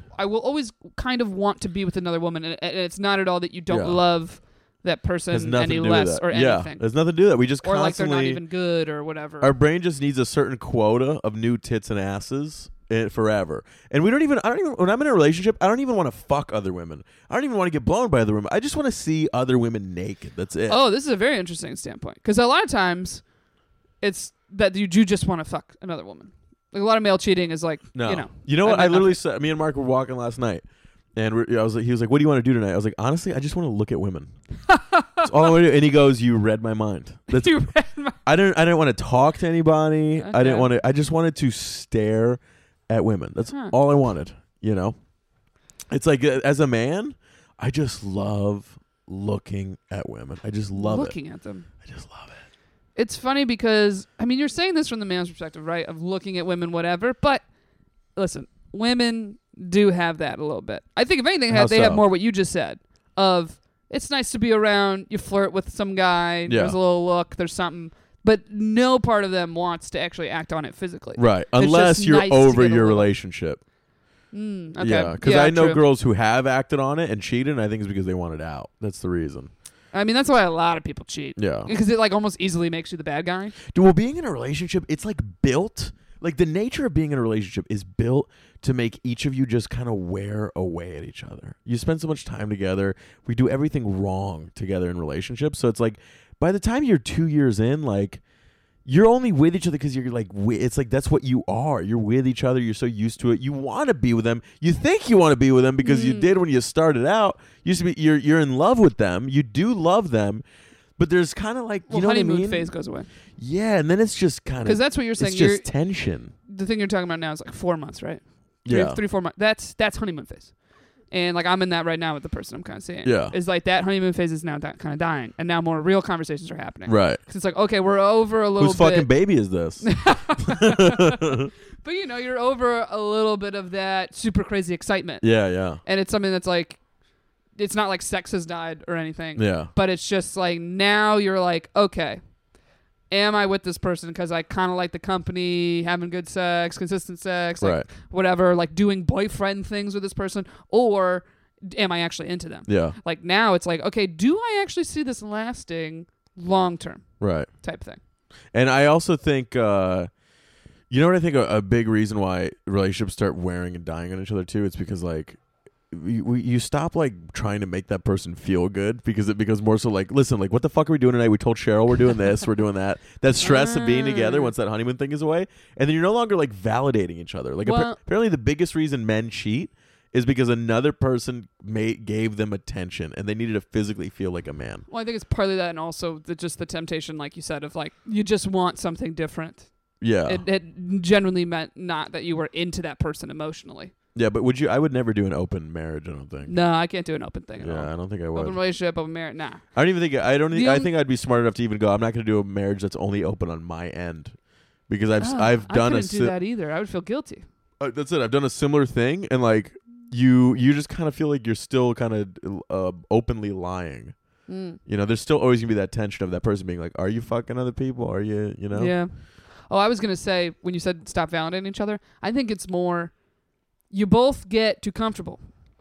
kind of want to be with another woman, and it's not at all that you don't Yeah. love that Has person nothing any to do less with that. or Yeah, anything. there's nothing to do with that. We just Or like they're constantly not even good or whatever. our brain just needs a certain quota of new tits and asses forever. And I don't even when I'm in a relationship, I don't even want to fuck other women. I don't even want to get blown by other women. I just want to see other women naked. That's it. Oh, this is a very interesting standpoint, because a lot of times it's that you do just want to fuck another woman. Like a lot of male cheating is like, No. you know, what? I I might literally not- said, me and Mark were walking last night, and he was like, "What do you want to do tonight?" I was like, "Honestly, I just want to look at women. That's all I want to do." And he goes, "You read my mind." That's You read my- I didn't want to talk to anybody. I didn't Okay. want to. I just wanted to stare at women. That's Huh. all I wanted. You know, it's like as a man, I just love looking at women. I just love looking at them. it. I just love it. It's funny because, I mean, you're saying this from the man's perspective, right? Of looking at women, whatever. But listen, women do have that a little bit. I think if anything, How they so? have more what you just said of it's nice to be around. You flirt with some guy. Yeah. There's a little look. There's something. But no part of them wants to actually act on it physically. Right, It's unless just you're nice to over get a your little- relationship. Okay. Yeah, because I know true. girls who have acted on it and cheated, and I think it's because they wanted out. That's the reason. I mean, that's why a lot of people cheat. Yeah. Because it like almost easily makes you the bad guy. Dude, well, being in a relationship, it's like built. Like the nature of being in a relationship is built to make each of you just kind of wear away at each other. You spend so much time together. We do everything wrong together in relationships. So it's like by the time you're 2 years in, like you're only with each other because you're like, it's like that's what you are. You're with each other. You're so used to it. You want to be with them. You think you want to be with them because you did when you started out. Used to be you're in love with them. You do love them. But there's kind of like, you know what I honeymoon mean? phase goes away. Yeah, and then it's just kind of Because that's what you're saying. It's just tension. The thing you're talking about now is like 4 months, right? Yeah. 4 months. That's honeymoon phase. And like I'm in that right now with the person I'm kind of seeing. Yeah. Is like that honeymoon phase is now kind of dying, and now more real conversations are happening. Right. Because it's like, okay, we're over a little Whose bit. fucking baby is this? But you know, you're over a little bit of that super crazy excitement. Yeah. And it's something that's like, it's not like sex has died or anything. Yeah. But it's just like now you're like, okay, am I with this person because I kind of like the company, having good sex, consistent sex, like Right. whatever, like doing boyfriend things with this person, or am I actually into them? Yeah. Like now it's like, okay, do I actually see this lasting long term Right. type thing? And I also think, you know what I think a big reason why relationships start wearing and dying on each other too? It's because like you stop like trying to make that person feel good because it becomes more so like, listen, like what the fuck are we doing tonight? We told Cheryl we're doing this, we're doing that. That stress of being together once that honeymoon thing is away, and then you're no longer like validating each other. Like apparently the biggest reason men cheat is because another person gave them attention and they needed to physically feel like a man. Well, I think it's partly that, and also just the temptation, like you said, of like you just want something different. Yeah. It generally meant not that you were into that person emotionally. Yeah, but I would never do an open marriage, I don't think. No, I can't do an open thing at all. Yeah, I don't think I would. Open relationship, open marriage, nah. I think I'd be smart enough to even go, I'm not going to do a marriage that's only open on my end. Because I've done I couldn't do that either. I would feel guilty. That's it. I've done a similar thing, and like you just kind of feel like you're still kind of openly lying. You know, there's still always gonna be that tension of that person being like, "Are you fucking other people? Are you know?" Yeah. Oh, I was gonna say when you said stop validating each other, I think it's more you both get too comfortable.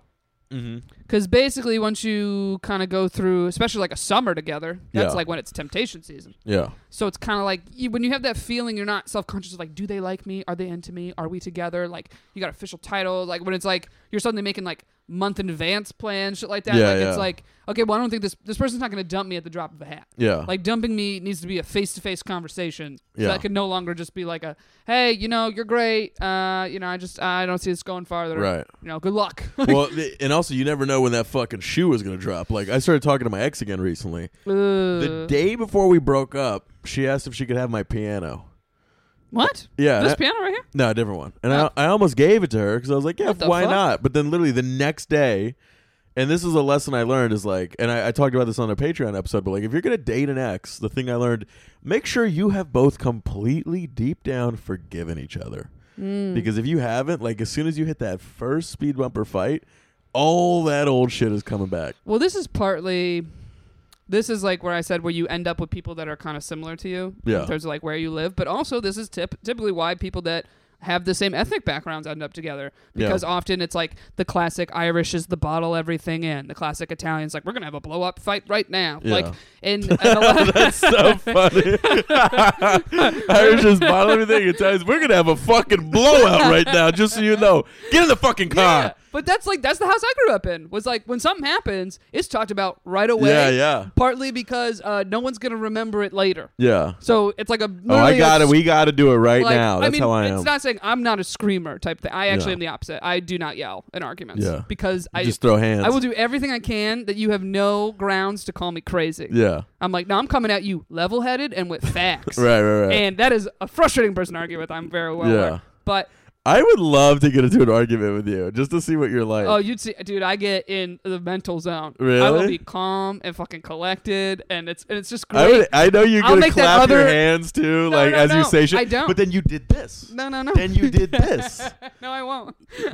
Because basically, once you kind of go through, especially like a summer together, that's like when it's temptation season. Yeah. So it's kind of like when you have that feeling, you're not self-conscious of like, do they like me? Are they into me? Are we together? Like, you got official titles. Like, when it's like you're suddenly making like month in advance plans, shit like that. Yeah, It's like, okay, well, I don't think this person's not going to dump me at the drop of a hat. Yeah. Like, dumping me needs to be a face-to-face conversation. So Yeah. that can no longer just be like a, hey, you're great. I don't see this going farther. Right. Good luck. Well, and also you never know when that fucking shoe is gonna drop. Like, I started talking to my ex again recently. The day before we broke up, she asked if she could have my piano. What? Yeah. This piano right here? No, a different one. And I almost gave it to her because I was like, yeah, why not? But then literally the next day, and this is a lesson I learned, is like, and I talked about this on a Patreon episode, but like, if you're going to date an ex, the thing I learned, make sure you have both completely deep down forgiven each other. Because if you haven't, like, as soon as you hit that first speed bumper fight, all that old shit is coming back. Well, this is like where I said where you end up with people that are kind of similar to you in terms of like where you live, but also this is typically why people that have the same ethnic backgrounds end up together, because often it's like the classic Irish is the bottle everything in, the classic Italian's like, we're gonna have a blow up fight right now, like and a lot that's so funny. Irish is bottle everything, Italians, we're gonna have a fucking blowout right now, just so you know. Get in the fucking car. Yeah. But that's the house I grew up in. Was like when something happens, it's talked about right away. Yeah. Partly because no one's gonna remember it later. Yeah. So it's like we gotta do it right now. That's how I am. It's not saying I'm not a screamer type thing. I actually am the opposite. I do not yell in arguments. Yeah. Because I just throw hands. I will do everything I can that you have no grounds to call me crazy. Yeah. I'm like, no, I'm coming at you level-headed and with facts. Right. And that is a frustrating person to argue with. I'm very well aware. But I would love to get into an argument with you just to see what you're like. Oh, you'd see, dude. I get in the mental zone. Really? I will be calm and fucking collected, and it's just great. I know you're gonna clap your hands too, as you say shit. I don't. But then you did this. No. Then you did this. No, I won't.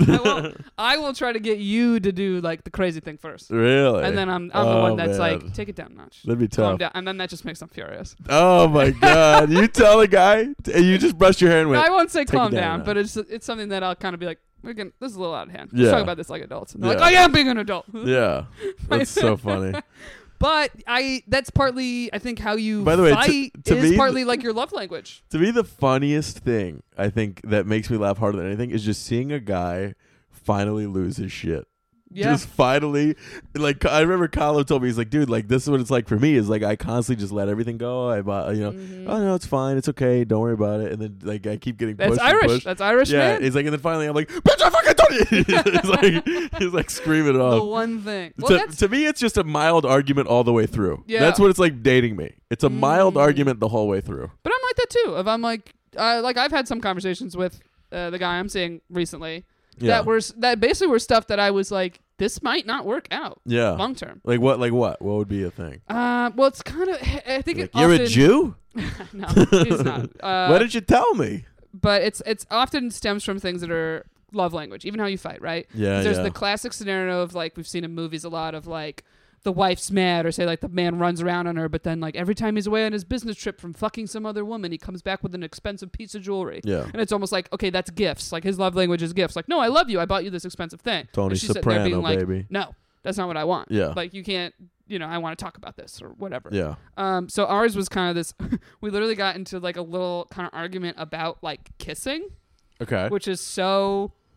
I will try to get you to do like the crazy thing first. Really? And then I'm the one that's like, take it down a notch. That'd be tough. Calm down. And then that just makes them furious. Oh my god! You tell a guy, and you just brushed your hair and went. No, I won't say calm down, but it's something that I'll kind of be like, this is a little out of hand. Let's talk about this like adults. And they're like, I am being an adult. Yeah. That's so funny. But that's partly, I think, how you By the way, fight to is me, partly like your love language. To me, the funniest thing, I think, that makes me laugh harder than anything is just seeing a guy finally lose his shit. Yeah. Just finally, like, I remember Kyle told me, he's like, dude, like, this is what it's like for me, is like, I constantly just let everything go. Oh no, it's fine, it's okay, don't worry about it. And then like I keep getting pushed. That's Irish. And pushed. That's Irish, yeah, man. he's like, and then finally I'm like, bitch, I fucking told you. he's like screaming it off. The one thing. Well, to me, it's just a mild argument all the way through. Yeah. That's what it's like dating me. It's a mild argument the whole way through. But I'm like that too. If I'm like I've had some conversations with the guy I'm seeing recently that basically were stuff that I was like, this might not work out. Yeah. Long term. Like what? Like what? What would be a thing? Well, it's kind of. I think like, you're a Jew. No, he's not. Why didn't you tell me? But it's often stems from things that are love language, even how you fight, right? Yeah. There's the classic scenario of like we've seen in movies a lot of like the wife's mad, or say like the man runs around on her, but then like every time he's away on his business trip from fucking some other woman, he comes back with an expensive piece of jewelry. Yeah. And it's almost like, okay, that's gifts. Like his love language is gifts. Like, no, I love you. I bought you this expensive thing. Tony Soprano, being like, baby. No, that's not what I want. Yeah. Like you can't, I want to talk about this or whatever. Yeah. So ours was kind of this, we literally got into like a little kind of argument about like kissing. Okay. Which is so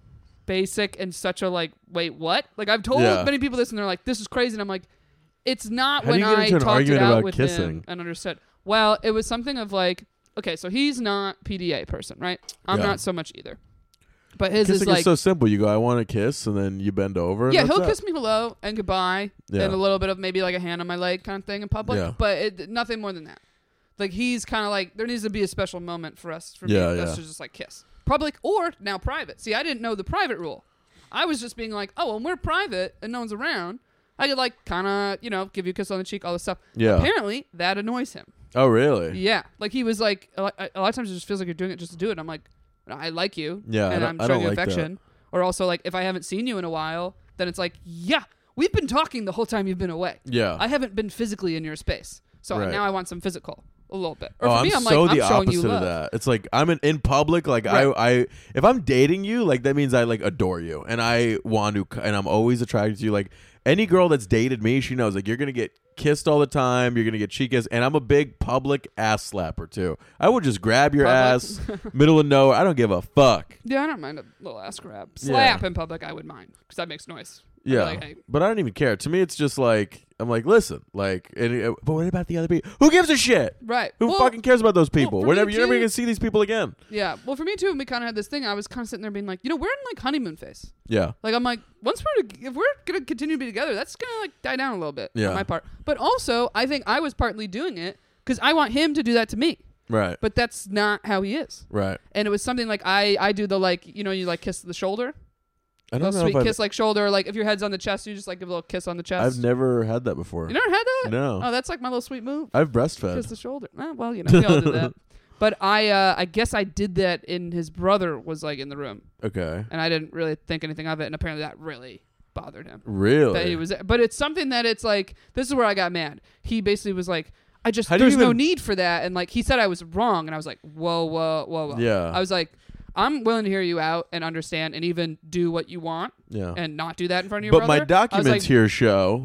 basic and such a like, wait, what? Like I've told Yeah. many people this and they're like, this is crazy. And I'm like, it's not How do when you get I into an talked it argument out about with kissing? him and understood. Well, it was something of like, okay, so he's not PDA person, right? I'm Yeah. not so much either. But his Kissing is like, so simple. You go, I want to kiss, and then you bend over. And yeah, that's he'll it. kiss me hello and goodbye Yeah. and a little bit of maybe like a hand on my leg kind of thing in public. Yeah. But nothing more than that. Like he's kind of like, there needs to be a special moment for us, for Yeah, me. yeah. That's just like kiss. Public or now private. See, I didn't know the private rule. I was just being like, oh, when we're private and no one's around, I could like kind of, give you a kiss on the cheek, all this stuff. Yeah. Apparently, that annoys him. Oh, really? Yeah. Like he was like, a lot of times it just feels like you're doing it just to do it. I'm like, I like you. Yeah, And I I'm don't showing you like that. affection. Or also like, if I haven't seen you in a while, then it's like, yeah, we've been talking the whole time you've been away. Yeah. I haven't been physically in your space. So Right. now I want some physical. A little bit. Or Oh, for me, I'm I'm so like, the I'm showing you opposite love. of that. It's like I'm in public. Like Right. I, if I'm dating you, like that means I like adore you, and I want to, and I'm always attracted to you. Like any girl that's dated me, she knows like you're gonna get kissed all the time. You're gonna get cheek kissed, and I'm a big public ass slapper too. I would just grab your Public. ass, middle of nowhere. I don't give a fuck. Yeah, I don't mind a little ass grab. Slap in public, I would mind because that makes noise. I'd be Yeah, like, hey. but I don't even care. To me, it's just like I'm like, listen, like, but what about the other people? Who gives a shit? Right. Who Well, fucking cares about those people? for We're me never, you're never too- gonna see these people again. Yeah. Well, for me too, we kind of had this thing. I was kind of sitting there being like, we're in like honeymoon phase. Yeah, Like I'm like, if we're gonna continue to be together, that's gonna like die down a little bit Yeah. on my part. But also, I think I was partly doing it because I want him to do that to me. right, But that's not how he is. right. And it was something like I do the like, you like kiss the shoulder, I don't little know sweet if I've, kiss like shoulder. Like if your head's on the chest, you just like give a little kiss on the chest. I've never had that before. You never had that? No. Oh, that's like my little sweet move. I've breastfed. Kiss the shoulder. Well, we all do that. But I guess I did that in his brother was like in the room, Okay. and I didn't really think anything of it, and apparently that really bothered him. Really? That he was, but it's something that it's like this is where I got mad. He basically was like, How do you there's no even- need for that, and like he said I was wrong, and I was like, whoa. Yeah. I was like, I'm willing to hear you out and understand and even do what you want Yeah. and not do that in front of your But brother. my I was documents like, here show.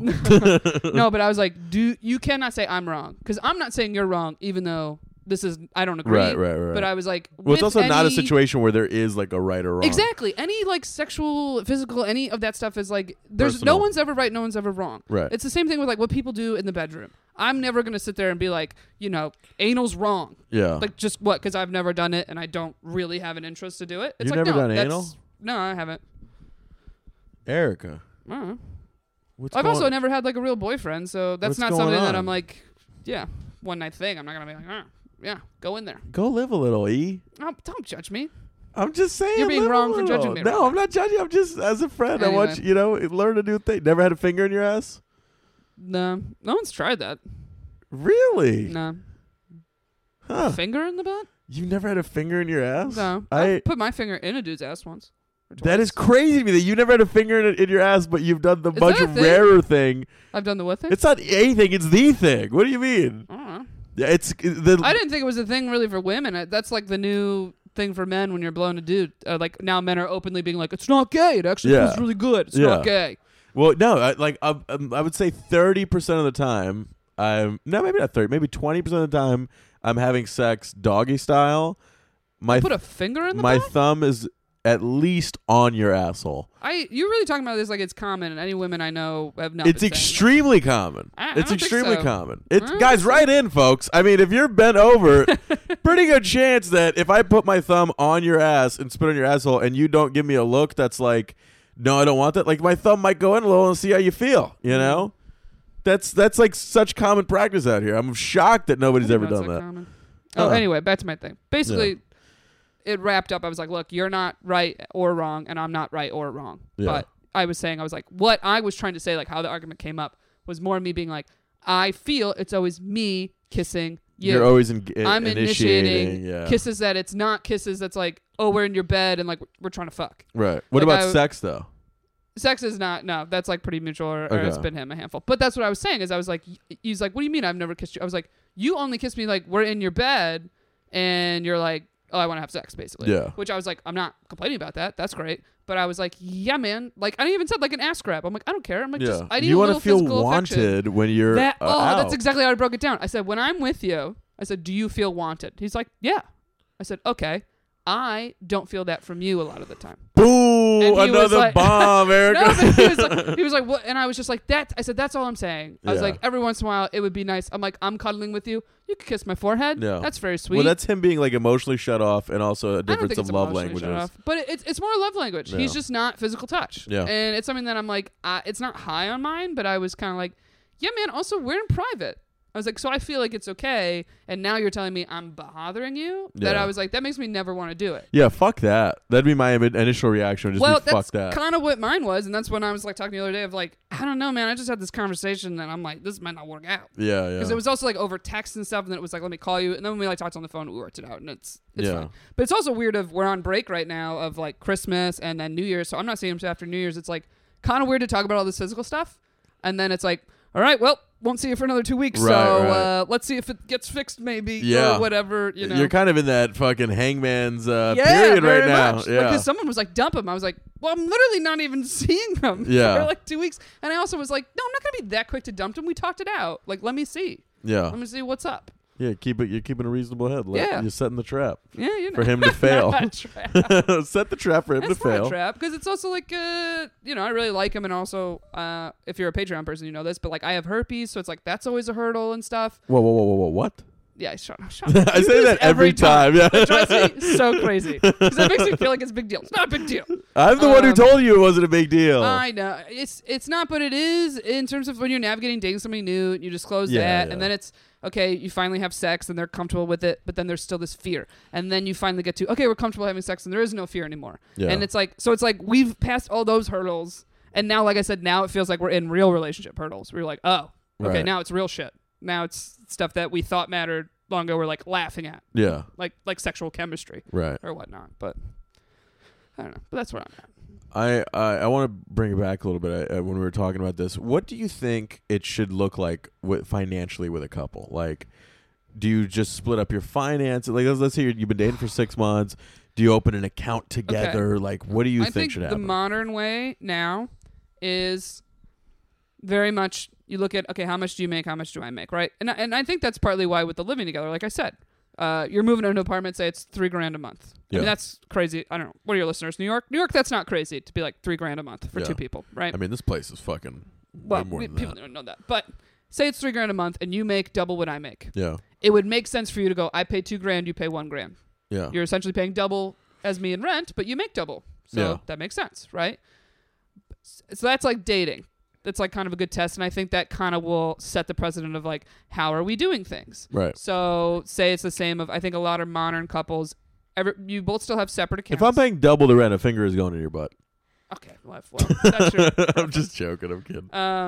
No, but I was like, you cannot say I'm wrong because I'm not saying you're wrong, even though this is I don't agree. Right. But I was like, Well, it's with also not a any- situation where there is like a right or wrong. Exactly. Any like sexual, physical, any of that stuff is like there's Personal. no one's ever right, no one's ever wrong. Right. It's the same thing with like what people do in the bedroom. I'm never gonna sit there and be like, anal's wrong. Yeah. Like just what? Because I've never done it and I don't really have an interest to do it. It's You've like never no, done that's- anal? No, I haven't. Erica. I don't know. What's I've going also never had like a real boyfriend, so that's What's not going something that on? I'm like, yeah, one night thing. I'm not gonna be like, yeah, go in there. Go live a little, E. Oh, don't judge me. I'm just saying. You're being live a wrong for little. judging me No, right I'm not judging. I'm just, as a friend, I Anyway. want you, learn a new thing. Never had a finger in your ass? No one's tried that. Really? No. Huh. Finger in the butt? You never had a finger in your ass? No. I put my finger in a dude's ass once. Or That is twice. crazy to me that you never had a finger in your ass, but you've done the Is much that a thing? rarer thing. I've done the what thing? It's not a thing; it's the thing. What do you mean? I don't know. Yeah, it's the. I didn't think it was a thing really for women. That's like the new thing for men when you're blowing a dude. Like now men are openly being like, it's not gay. It actually Yeah. feels really good. It's Yeah. not gay. Well, no, I would say 30% of the time, maybe not 30, maybe 20% of the time, I'm having sex doggy style. Put a finger in the my butt? thumb is at least on your asshole. You're really talking about this like it's common, and any women I know have not. It's been saying extremely common. I It's don't think extremely so. common. It's I guys, don't right in, folks. I mean, if you're bent over, pretty good chance that if I put my thumb on your ass and spit on your asshole, and you don't give me a look that's like, no, I don't want that. Like my thumb might go in a little and see how you feel. You know, that's like such common practice out here. I'm shocked that I nobody's think ever that's, done like, that. common. Oh, Huh. anyway, back to my thing. Basically, it wrapped up. I was like, look, you're not right or wrong, and I'm not right or wrong. Yeah. But I was saying, I was like, what I was trying to say, like how the argument came up, was more me being like, I feel it's always me kissing you. You're always I'm initiating Yeah. kisses that it's not kisses that's like, oh, we're in your bed and like we're trying to fuck. Right. What Like, about sex though? Sex is not, no, that's like pretty mutual, or it's Okay. been him a handful. But that's what I was saying is I was like, he's like, what do you mean I've never kissed you? I was like, you only kiss me like we're in your bed and you're like, oh, I want to have sex, basically. Yeah. Which I was like, I'm not complaining about that. That's great. But I was like, yeah, man. Like, I even said like an ass grab. I'm like, I don't care. I'm like, just, I need you a want little to feel physical affection. wanted when you're That, out. that's exactly how I broke it down. I said, when I'm with you, I said, do you feel wanted? He's like, yeah. I said, okay. I don't feel that from you a lot of the time. Boom. Ooh, And he was another like- bomb, Erica. No, but he was like, what? And I was just like, that. I said, that's all I'm saying. I was Yeah. like, every once in a while, it would be nice. I'm like, I'm cuddling with you. You could kiss my forehead. Yeah. That's very sweet. Well, that's him being like emotionally shut off, and also a I don't difference think of it's love emotionally shut languages. off. But it's more love language. Yeah. He's just not physical touch. Yeah. And it's something that I'm like, it's not high on mine, but I was kind of like, yeah, man, also we're in private. I was like, so I feel like it's okay, and now you're telling me I'm bothering you? That Yeah. I was like, that makes me never want to do it. Yeah, fuck that. That'd be my initial reaction. Would just Well, be fuck that's that. kind of what mine was, and that's when I was like talking the other day of like, I don't know, man, I just had this conversation, and I'm like, this might not work out. Yeah, yeah. Because it was also like over text and stuff, and then it was like, let me call you, and then when we like talked on the phone, we worked it out, and it's Yeah. fine. But it's also weird of we're on break right now of like Christmas and then New Year's, so I'm not seeing him till after New Year's. It's like kind of weird to talk about all this physical stuff, and then it's like, all right, well, won't see you for another 2 weeks, Right, so right. let's see if it gets fixed maybe Yeah. or whatever, you know. You're kind of in that fucking hangman's yeah, period very right now. much. Yeah. Because someone was like, dump him. I was like, well, I'm literally not even seeing him Yeah. for like 2 weeks. And I also was like, no, I'm not going to be that quick to dump him. We talked it out. Like, let me see. Yeah. Let me see what's up. Yeah, you're keeping a reasonable head. Yeah. You're setting the trap Yeah, you know. for him to fail. Not a trap. Set the trap for him It's to not fail. a trap because it's also like, you know, I really like him, and also, if you're a Patreon person, you know this, but like I have herpes, so it's like that's always a hurdle and stuff. Whoa, what? Yeah, shut up. I You say do that this every time. Yeah. It drives me so crazy because it makes me feel like it's a big deal. It's not a big deal. I'm the one who told you it wasn't a big deal. I know it's not, but it is in terms of when you're navigating dating somebody new. You disclose Yeah, that, yeah. and then it's okay. You finally have sex, and they're comfortable with it, but then there's still this fear, and then you finally get to okay, we're comfortable having sex, and there is no fear anymore. Yeah. And it's like we've passed all those hurdles, and now, like I said, now it feels like we're in real relationship hurdles. We're like, oh, okay, Right. now it's real shit. Now it's stuff that we thought mattered long ago. We're like laughing at, Yeah. like sexual chemistry Right. or whatnot. But I don't know. But that's where I'm at. I want to bring it back a little bit when we were talking about this. What do you think it should look like financially with a couple? Like, do you just split up your finances? Like, let's say you've been dating for 6 months. Do you open an account together? Like, what do you I think should the happen? modern way now is very much you look at, okay, how much do you make? How much do I make? Right. And I think that's partly why with the living together, like I said, you're moving into an apartment, say it's $3,000 a month. I Yeah. mean, that's crazy. I don't know. What are your listeners? New York? New York, that's not crazy to be like $3,000 a month for Yeah. 2 people, right? I mean, this place is fucking well, way more than people that. don't know that. But say it's $3,000 a month and you make double what I make. Yeah. It would make sense for you to go, I pay $2,000, you pay $1,000. Yeah. You're essentially paying double as me in rent, but you make double. So Yeah. that makes sense, right? So that's like dating. That's like kind of a good test, and I think that kind of will set the precedent of like, how are we doing things? Right. So say it's the same of, I think a lot of modern couples, you both still have separate accounts. If I'm paying double the rent, a finger is going in your butt. Okay, well, that's true. I'm just joking. I'm kidding.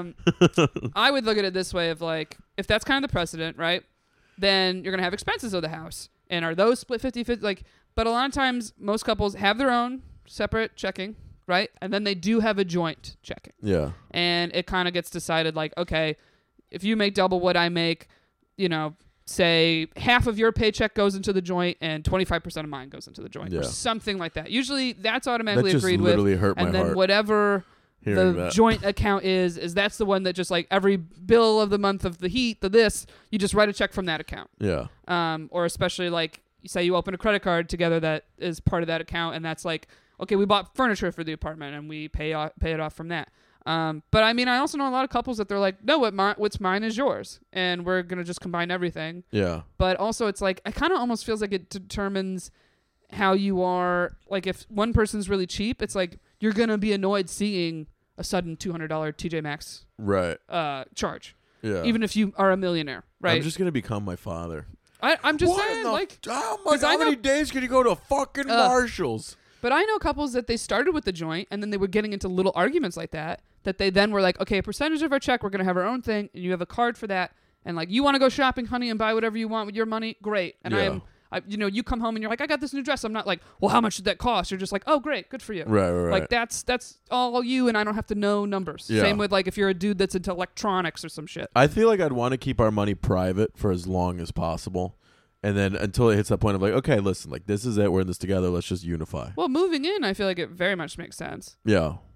I would look at it this way of like, if that's kind of the precedent, right? Then you're going to have expenses of the house. And are those split 50-50? Like, but a lot of times, most couples have their own separate checking, right? And then they do have a joint checking. Yeah. And it kind of gets decided like, okay, if you make double what I make, you know, say half of your paycheck goes into the joint and 25% of mine goes into the joint Yeah. or something like that. Usually that's automatically That just agreed literally with. hurt my And then heart whatever hearing the that. joint account is that's the one that just like every bill of the month of the heat, the this, you just write a check from that account. Yeah. Or especially like, say you open a credit card together that is part of that account, and that's like, okay, we bought furniture for the apartment and we pay it off from that. But I mean, I also know a lot of couples that they're like, no, what's mine is yours, and we're gonna just combine everything. Yeah. But also, it's like, it kind of almost feels like it determines how you are. Like, if one person's really cheap, it's like you're gonna be annoyed seeing a sudden $200 TJ Maxx Right. charge, Yeah. even if you are a millionaire, right? I'm just gonna become my father. I'm just saying, like, how 'cause I know- many days can you go to fucking Marshalls? but I know couples that they started with the joint, and then they were getting into little arguments like that they then were like, okay, a percentage of our check, we're gonna have our own thing, and you have a card for that, and like, you want to go shopping, honey, and buy whatever you want with your money, great. And Yeah. you come home and you're like, I got this new dress. I'm not like, well, how much did that cost? You're just like, oh, great, good for you. Right. Like that's all you, and I don't have to know numbers. Yeah. Same with like if you're a dude that's into electronics or some shit. I feel like I'd want to keep our money private for as long as possible. And then until it hits that point of like, okay, listen, like this is it. We're in this together. Let's just unify. Well, moving in, I feel like it very much makes sense. Yeah.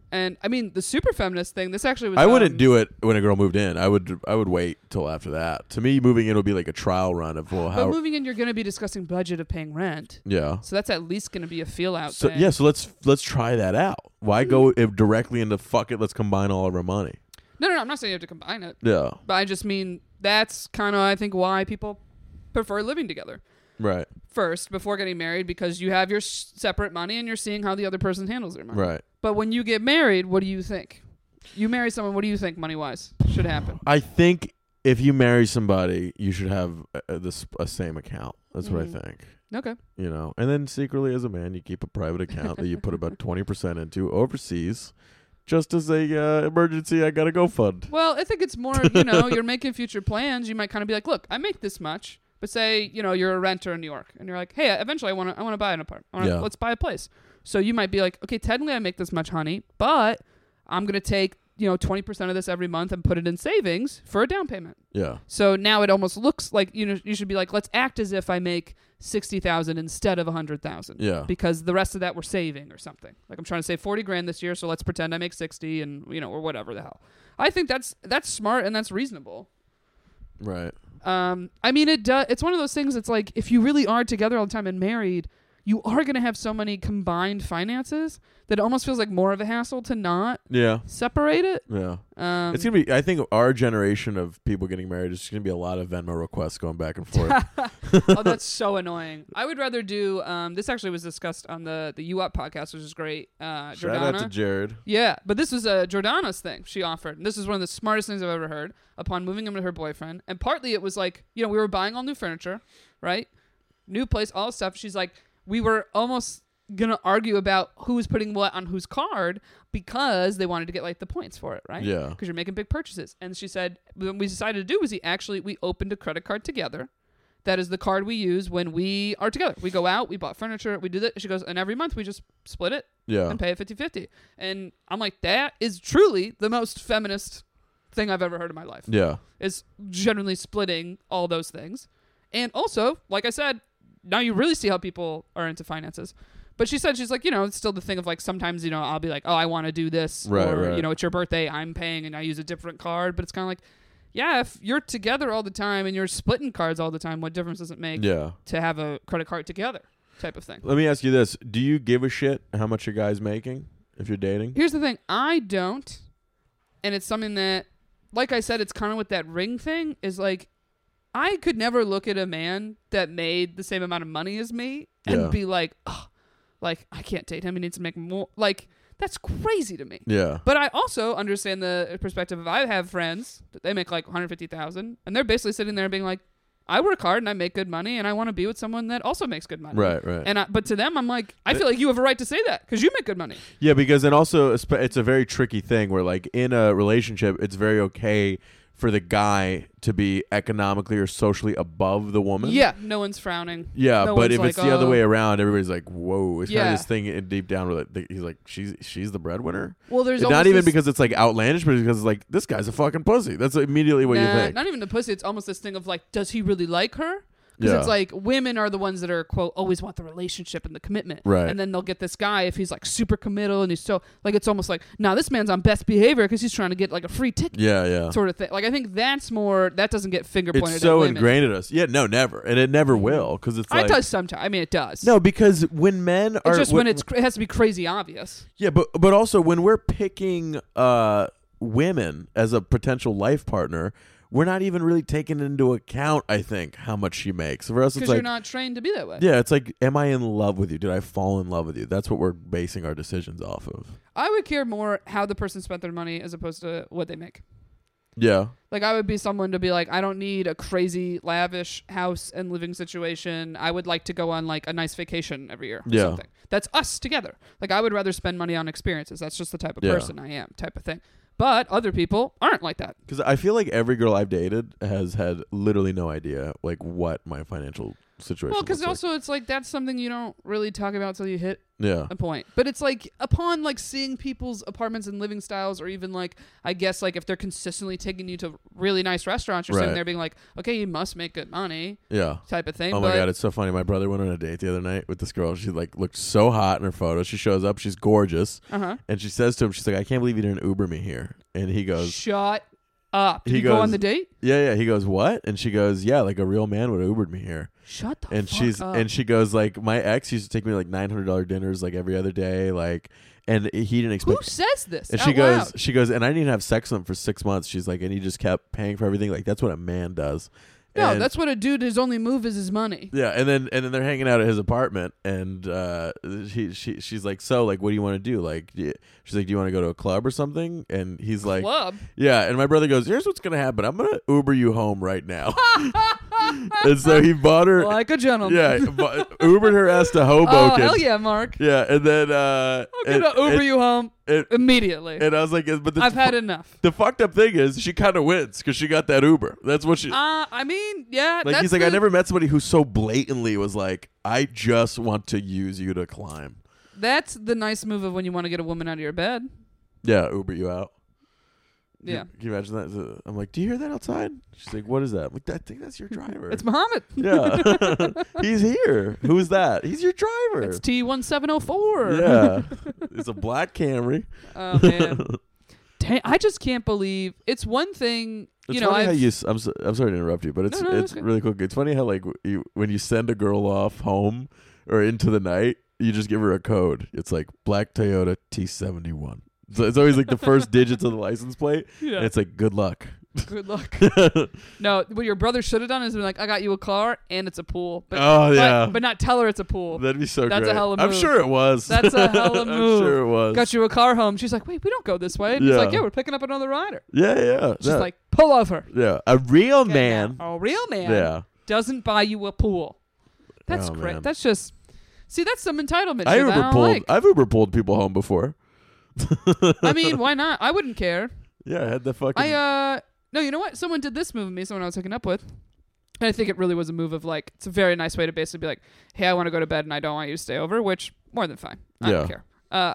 And I mean, the super feminist thing, this actually was. I wouldn't do it when a girl moved in. I would wait till after that. To me, moving in would be like a trial run of But how. moving in, you're going to be discussing budget of paying rent. Yeah. So that's at least going to be a feel out So thing. yeah, so let's try that out. Why go directly into fuck it? Let's combine all of our money. No, I'm not saying you have to combine it. Yeah. But I just mean that's kind of, I think, why people prefer living together Right. first before getting married, because you have your separate money and you're seeing how the other person handles their money. Right. But when you get married, what do you think? You marry someone, what do you think money-wise should happen? I think if you marry somebody, you should have a same account. That's what I think. Okay. You know, and then secretly as a man, you keep a private account that you put about 20% into overseas, just as a emergency. I gotta go fund. Well, I think it's more, you're making future plans. You might kind of be like, look, I make this much, but say, you're a renter in New York, and you're like, hey, eventually I want to buy an apartment. Let's buy a place. So you might be like, okay, technically I make this much, honey, but I'm gonna take 20% of this every month and put it in savings for a down payment. Yeah. So now it almost looks like you should be like, let's act as if I make $60,000 instead of $100,000. Yeah. Because the rest of that we're saving or something. Like I'm trying to save $40,000 this year, so let's pretend I make 60, and or whatever the hell. I think that's smart and that's reasonable. Right. I mean, it's one of those things. It's like if you really are together all the time and married, you are going to have so many combined finances that it almost feels like more of a hassle to not separate it. Yeah. It's going to be, I think our generation of people getting married is going to be a lot of Venmo requests going back and forth. Oh, that's so annoying. I would rather do, this actually was discussed on the UOP podcast, which is great. Shout Jordana. out to Jared. Yeah, but this was Jordana's thing she offered. And this is one of the smartest things I've ever heard upon moving in with her boyfriend. And partly it was like, we were buying all new furniture, right? New place, all this stuff. She's like, we were almost going to argue about who was putting what on whose card because they wanted to get like the points for it, right? Yeah. Because you're making big purchases. And she said, what we decided to do was we opened a credit card together. That is the card we use when we are together. We go out, we bought furniture, we do that. She goes, and every month we just split it and pay it 50-50. And I'm like, that is truly the most feminist thing I've ever heard in my life. Yeah. Is generally splitting all those things. And also, like I said, now you really see how people are into finances. But she said, she's like, it's still the thing of like, sometimes, I'll be like, oh, I want to do this. Right, or, right. It's your birthday, I'm paying, and I use a different card. But it's kind of like, yeah, if you're together all the time and you're splitting cards all the time, what difference does it make to have a credit card together type of thing? Let me ask you this. Do you give a shit how much your guy's making if you're dating? Here's the thing. I don't. And it's something that, like I said, it's kind of with that ring thing is like, I could never look at a man that made the same amount of money as me and be like, oh, like, I can't date him. He needs to make more. Like, that's crazy to me. Yeah. But I also understand the perspective of I have friends that they make like $150,000 and they're basically sitting there being like, I work hard and I make good money and I want to be with someone that also makes good money. Right. And but to them, I'm like, I feel like you have a right to say that because you make good money. Yeah, because then also it's a very tricky thing where like in a relationship, it's very okay for the guy to be economically or socially above the woman. Yeah, no one's frowning. Yeah, No but one's if like, it's the other "Oh." way around, everybody's like, "Whoa!" It's kind Yeah. of this thing in deep down where he's like, "She's the breadwinner." Well, there's Not almost even this- because it's like outlandish, but because it's like this guy's a fucking pussy. That's immediately what you Nah, think. Not even the pussy. It's almost this thing of like, does he really like her? Because Yeah. it's like women are the ones that are, quote, always want the relationship and the commitment. Right. And then they'll get this guy if he's like super committal and he's so, like, it's almost like, nah, this man's on best behavior because he's trying to get like a free ticket Yeah. sort of thing. Like, I think that's more, that doesn't get finger pointed It's so at women. ingrained in us. Yeah, no, never, and it never will because it's like It does sometimes. I mean, it does. no, because when men are It's just when it has to be crazy obvious. yeah, but also when we're picking women as a potential life partner, we're not even really taking into account, I think, how much she makes. For us, it's Because like you're not trained to be that way. yeah, it's like, am I in love with you? Did I fall in love with you? That's what we're basing our decisions off of. I would care more how the person spent their money as opposed to what they make. Yeah. Like, I would be someone to be like, I don't need a crazy, lavish house and living situation. I would like to go on, like, a nice vacation every year or Yeah. something. That's us together. Like, I would rather spend money on experiences. That's just the type of Yeah. person I am, type of thing. But other people aren't like that. Because I feel like every girl I've dated has had literally no idea like what my financial situation. Well, because looks also it's like that's something you don't really talk about until you hit yeah. a point. But it's like upon like seeing people's apartments and living styles, or even like I guess like if they're consistently taking you to really nice restaurants, you're sitting Right. there being like, okay, you must make good money, Yeah. type of thing. Oh but my god, it's so funny. My brother went on a date the other night with this girl. She like looked so hot in her photo. She shows up, she's gorgeous, uh-huh. and she says to him, she's like, "I can't believe you didn't Uber me here." And he goes, Shut up. Did He you go on goes- the date? "Yeah." He goes, "What?" And she goes, "Yeah, like a real man would have Ubered me here." Shut the And fuck up. she goes like, "My ex used to take me to, like $900 dinners like every other day, like, and he didn't expect." Who says this? And out she goes, loud? she goes, and I didn't have sex with him for 6 months. She's like, and he just kept paying for everything. Like that's what a man does. No, And- that's what a dude. His only move is his money. yeah. And then they're hanging out at his apartment, and she's like, so like, what do you want to do? Like, she's like, do you want to go to a club or something? And he's like, Club. yeah. And my brother goes, here's what's gonna happen. I'm gonna Uber you home right now. And so he bought her. Like a gentleman. Yeah, Ubered her ass to Oh Hoboken. hell yeah, Mark. Yeah, and then I'm gonna Uber you home and- immediately. And I was like, but I've had enough. the fucked up thing is she kind of wins because she got that Uber. That's what she. I mean, yeah. Like that's he's like, I the- never met somebody who so blatantly was like, I just want to use you to climb. That's the nice move of when you want to get a woman out of your bed. Yeah, Uber you out. Yeah. Can you imagine that? I'm like, do you hear that outside? She's like, what is that? I'm like, I think that's your driver. It's Muhammad. Yeah. He's here. Who's that? He's your driver. It's T1704. Yeah. It's a black Camry. Oh man. Dang, I just can't believe it's one thing. It's You know, funny how I've- you. I'm sorry to interrupt you, but it's No, it's it's good. really cool. It's funny how like when you send a girl off home or into the night, you just give her a code. It's like black Toyota T71. So it's always like the first digits of the license plate. Yeah. And it's like good luck. Good luck. No, what your brother should have done is been like, I got you a car and it's a pool. But, Oh, yeah. But not tell her it's a pool. That'd be so That's a great. hell of a I'm move. sure it was. That's a hell of a I'm move. sure it was. Got you a car home. She's like, wait, we don't go this way. And he's Yeah. like, yeah, we're picking up another rider. Yeah. She's like, pull over. yeah, a real Okay, man. now, a real man Yeah. doesn't buy you a pool. That's Oh, great. man. That's just, see, that's some entitlement I shit Uber I don't pulled. like. I've Uber pulled people home before. I mean, why not? I wouldn't care. Yeah, I had the fucking. No, you know what? Someone did this move with me, someone I was hooking up with. And I think it really was a move of like, it's a very nice way to basically be like, hey, I want to go to bed and I don't want you to stay over, which more than fine. I don't Yeah. care.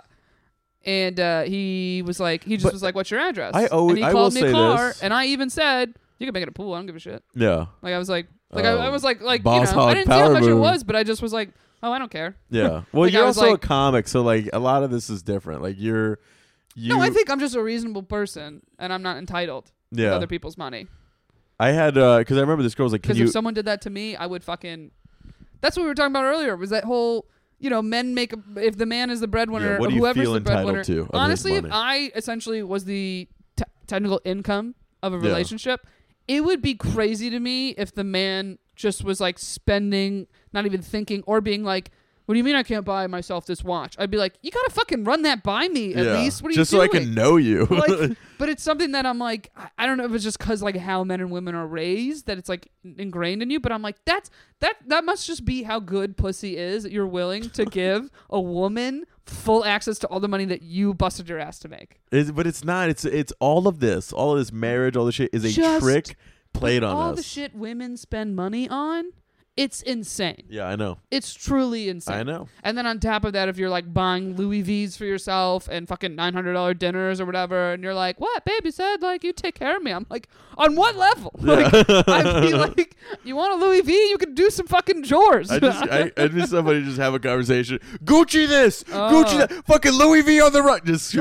And he was like, But was like, what's your address? I always- and he I called will me a say car, this. and I even said, you can make it a pool. I don't give a shit. yeah. Like I was like Oh. I was like Boss I hog didn't see how power much it move. was, but I just was like, oh, I don't care. Yeah. Well, Like, I you're was also like- a comic, so like a lot of this is different. Like you. No, I think I'm just a reasonable person, and I'm not entitled to Yeah. other people's money. I had because I remember this girl was like, "Can Because you?" if someone did that to me, I would fucking. That's what we were talking about earlier. Was that whole, men make if the man is the breadwinner, Yeah, what or do you whoever's feel the entitled breadwinner. to of his Honestly, if money? I essentially was the technical income of a Yeah. relationship, it would be crazy to me if the man just was like spending, not even thinking, or being like, "What do you mean I can't buy myself this watch?" I'd be like, "You gotta fucking run that by me at Yeah. least. What are just you so doing?" I can know you. Like, but it's something that I'm like, I don't know if it's just because like how men and women are raised that it's like ingrained in you. But I'm like, that must just be how good pussy is, that you're willing to give a woman full access to all the money that you busted your ass to make. But it's not. It's all of this. All of this marriage. All this shit is a Just trick played on all us. the shit women spend money on, it's insane. Yeah, I know. It's truly insane. I know. And then on top of that, if you're like buying Louis V's for yourself and fucking $900 dinners or whatever, and you're like, "What, babe? You said like you take care of me." I'm like, on what level? Like, I'd be like, "You want a Louis V? You can do some fucking chores." I just somebody just have a conversation. Gucci this, Oh. Gucci that, fucking Louis V on the right. Just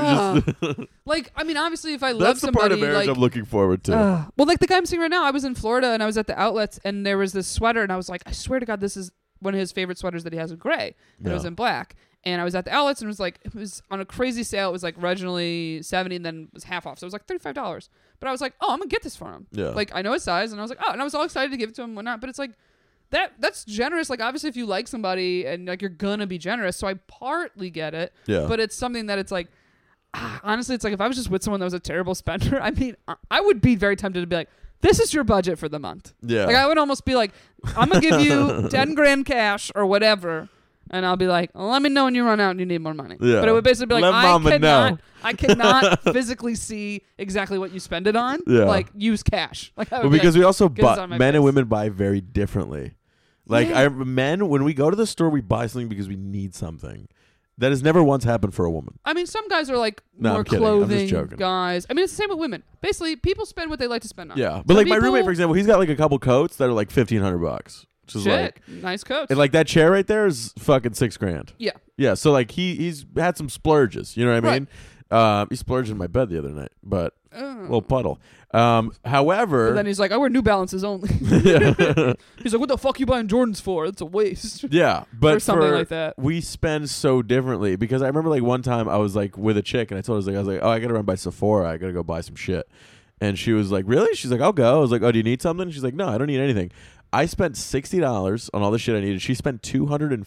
Like, I mean, obviously, if I love that's the part somebody, of marriage like, I'm looking forward to. well, like the guy I'm seeing right now, I was in Florida and I was at the outlets and there was this sweater and I was like, I swear to God, this is one of his favorite sweaters that he has in gray. And it was Yeah. in black. And I was at the outlets and it was on a crazy sale. It was like originally $70 and then it was half off. So it was like $35. But I was like, oh, I'm going to get this for him. Yeah. Like, I know his size. And I was like, oh, and I was all excited to give it to him and whatnot. But it's like, that's generous. Like, obviously, if you like somebody and like you're going to be generous. So I partly get it. Yeah. But it's something that it's like, honestly, it's like if I was just with someone that was a terrible spender, I mean, I would be very tempted to be like, this is your budget for the month. Yeah. Like I would almost be like, I'm going to give you 10 grand cash or whatever. And I'll be like, let me know when you run out and you need more money. Yeah. But it would basically be like, Let mama know. I cannot physically see exactly what you spend it on. Yeah. Like use cash. Like I would Well, be because like, we also "Get this buy on my men and face." women buy very differently. Like Yeah. men, when we go to the store, we buy something because we need something. That has never once happened for a woman. I mean, some guys are like No, more I'm kidding. I'm just clothing joking. guys. I mean, it's the same with women. Basically, people spend what they like to spend on. Yeah, but Some like my people- roommate, for example, he's got like a couple coats that are like $1,500, which is Shit, like, nice coats. and like that chair right there is fucking $6,000. yeah. Yeah, so like he's had some splurges. You know what I Right. mean? He splurged in my bed the other night, but little puddle. But However, then he's like, I wear New Balances only. yeah, He's like, what the fuck you buying Jordans for? It's a waste. yeah, but Or something like that. we spend so differently because I remember like one time I was like with a chick and I told her I was like, oh, I gotta run by Sephora. I gotta go buy some shit. And she was like, really? She's like, I'll go. I was like, oh, do you need something? She's like, no, I don't need anything. I spent $60 on all the shit I needed. She spent $250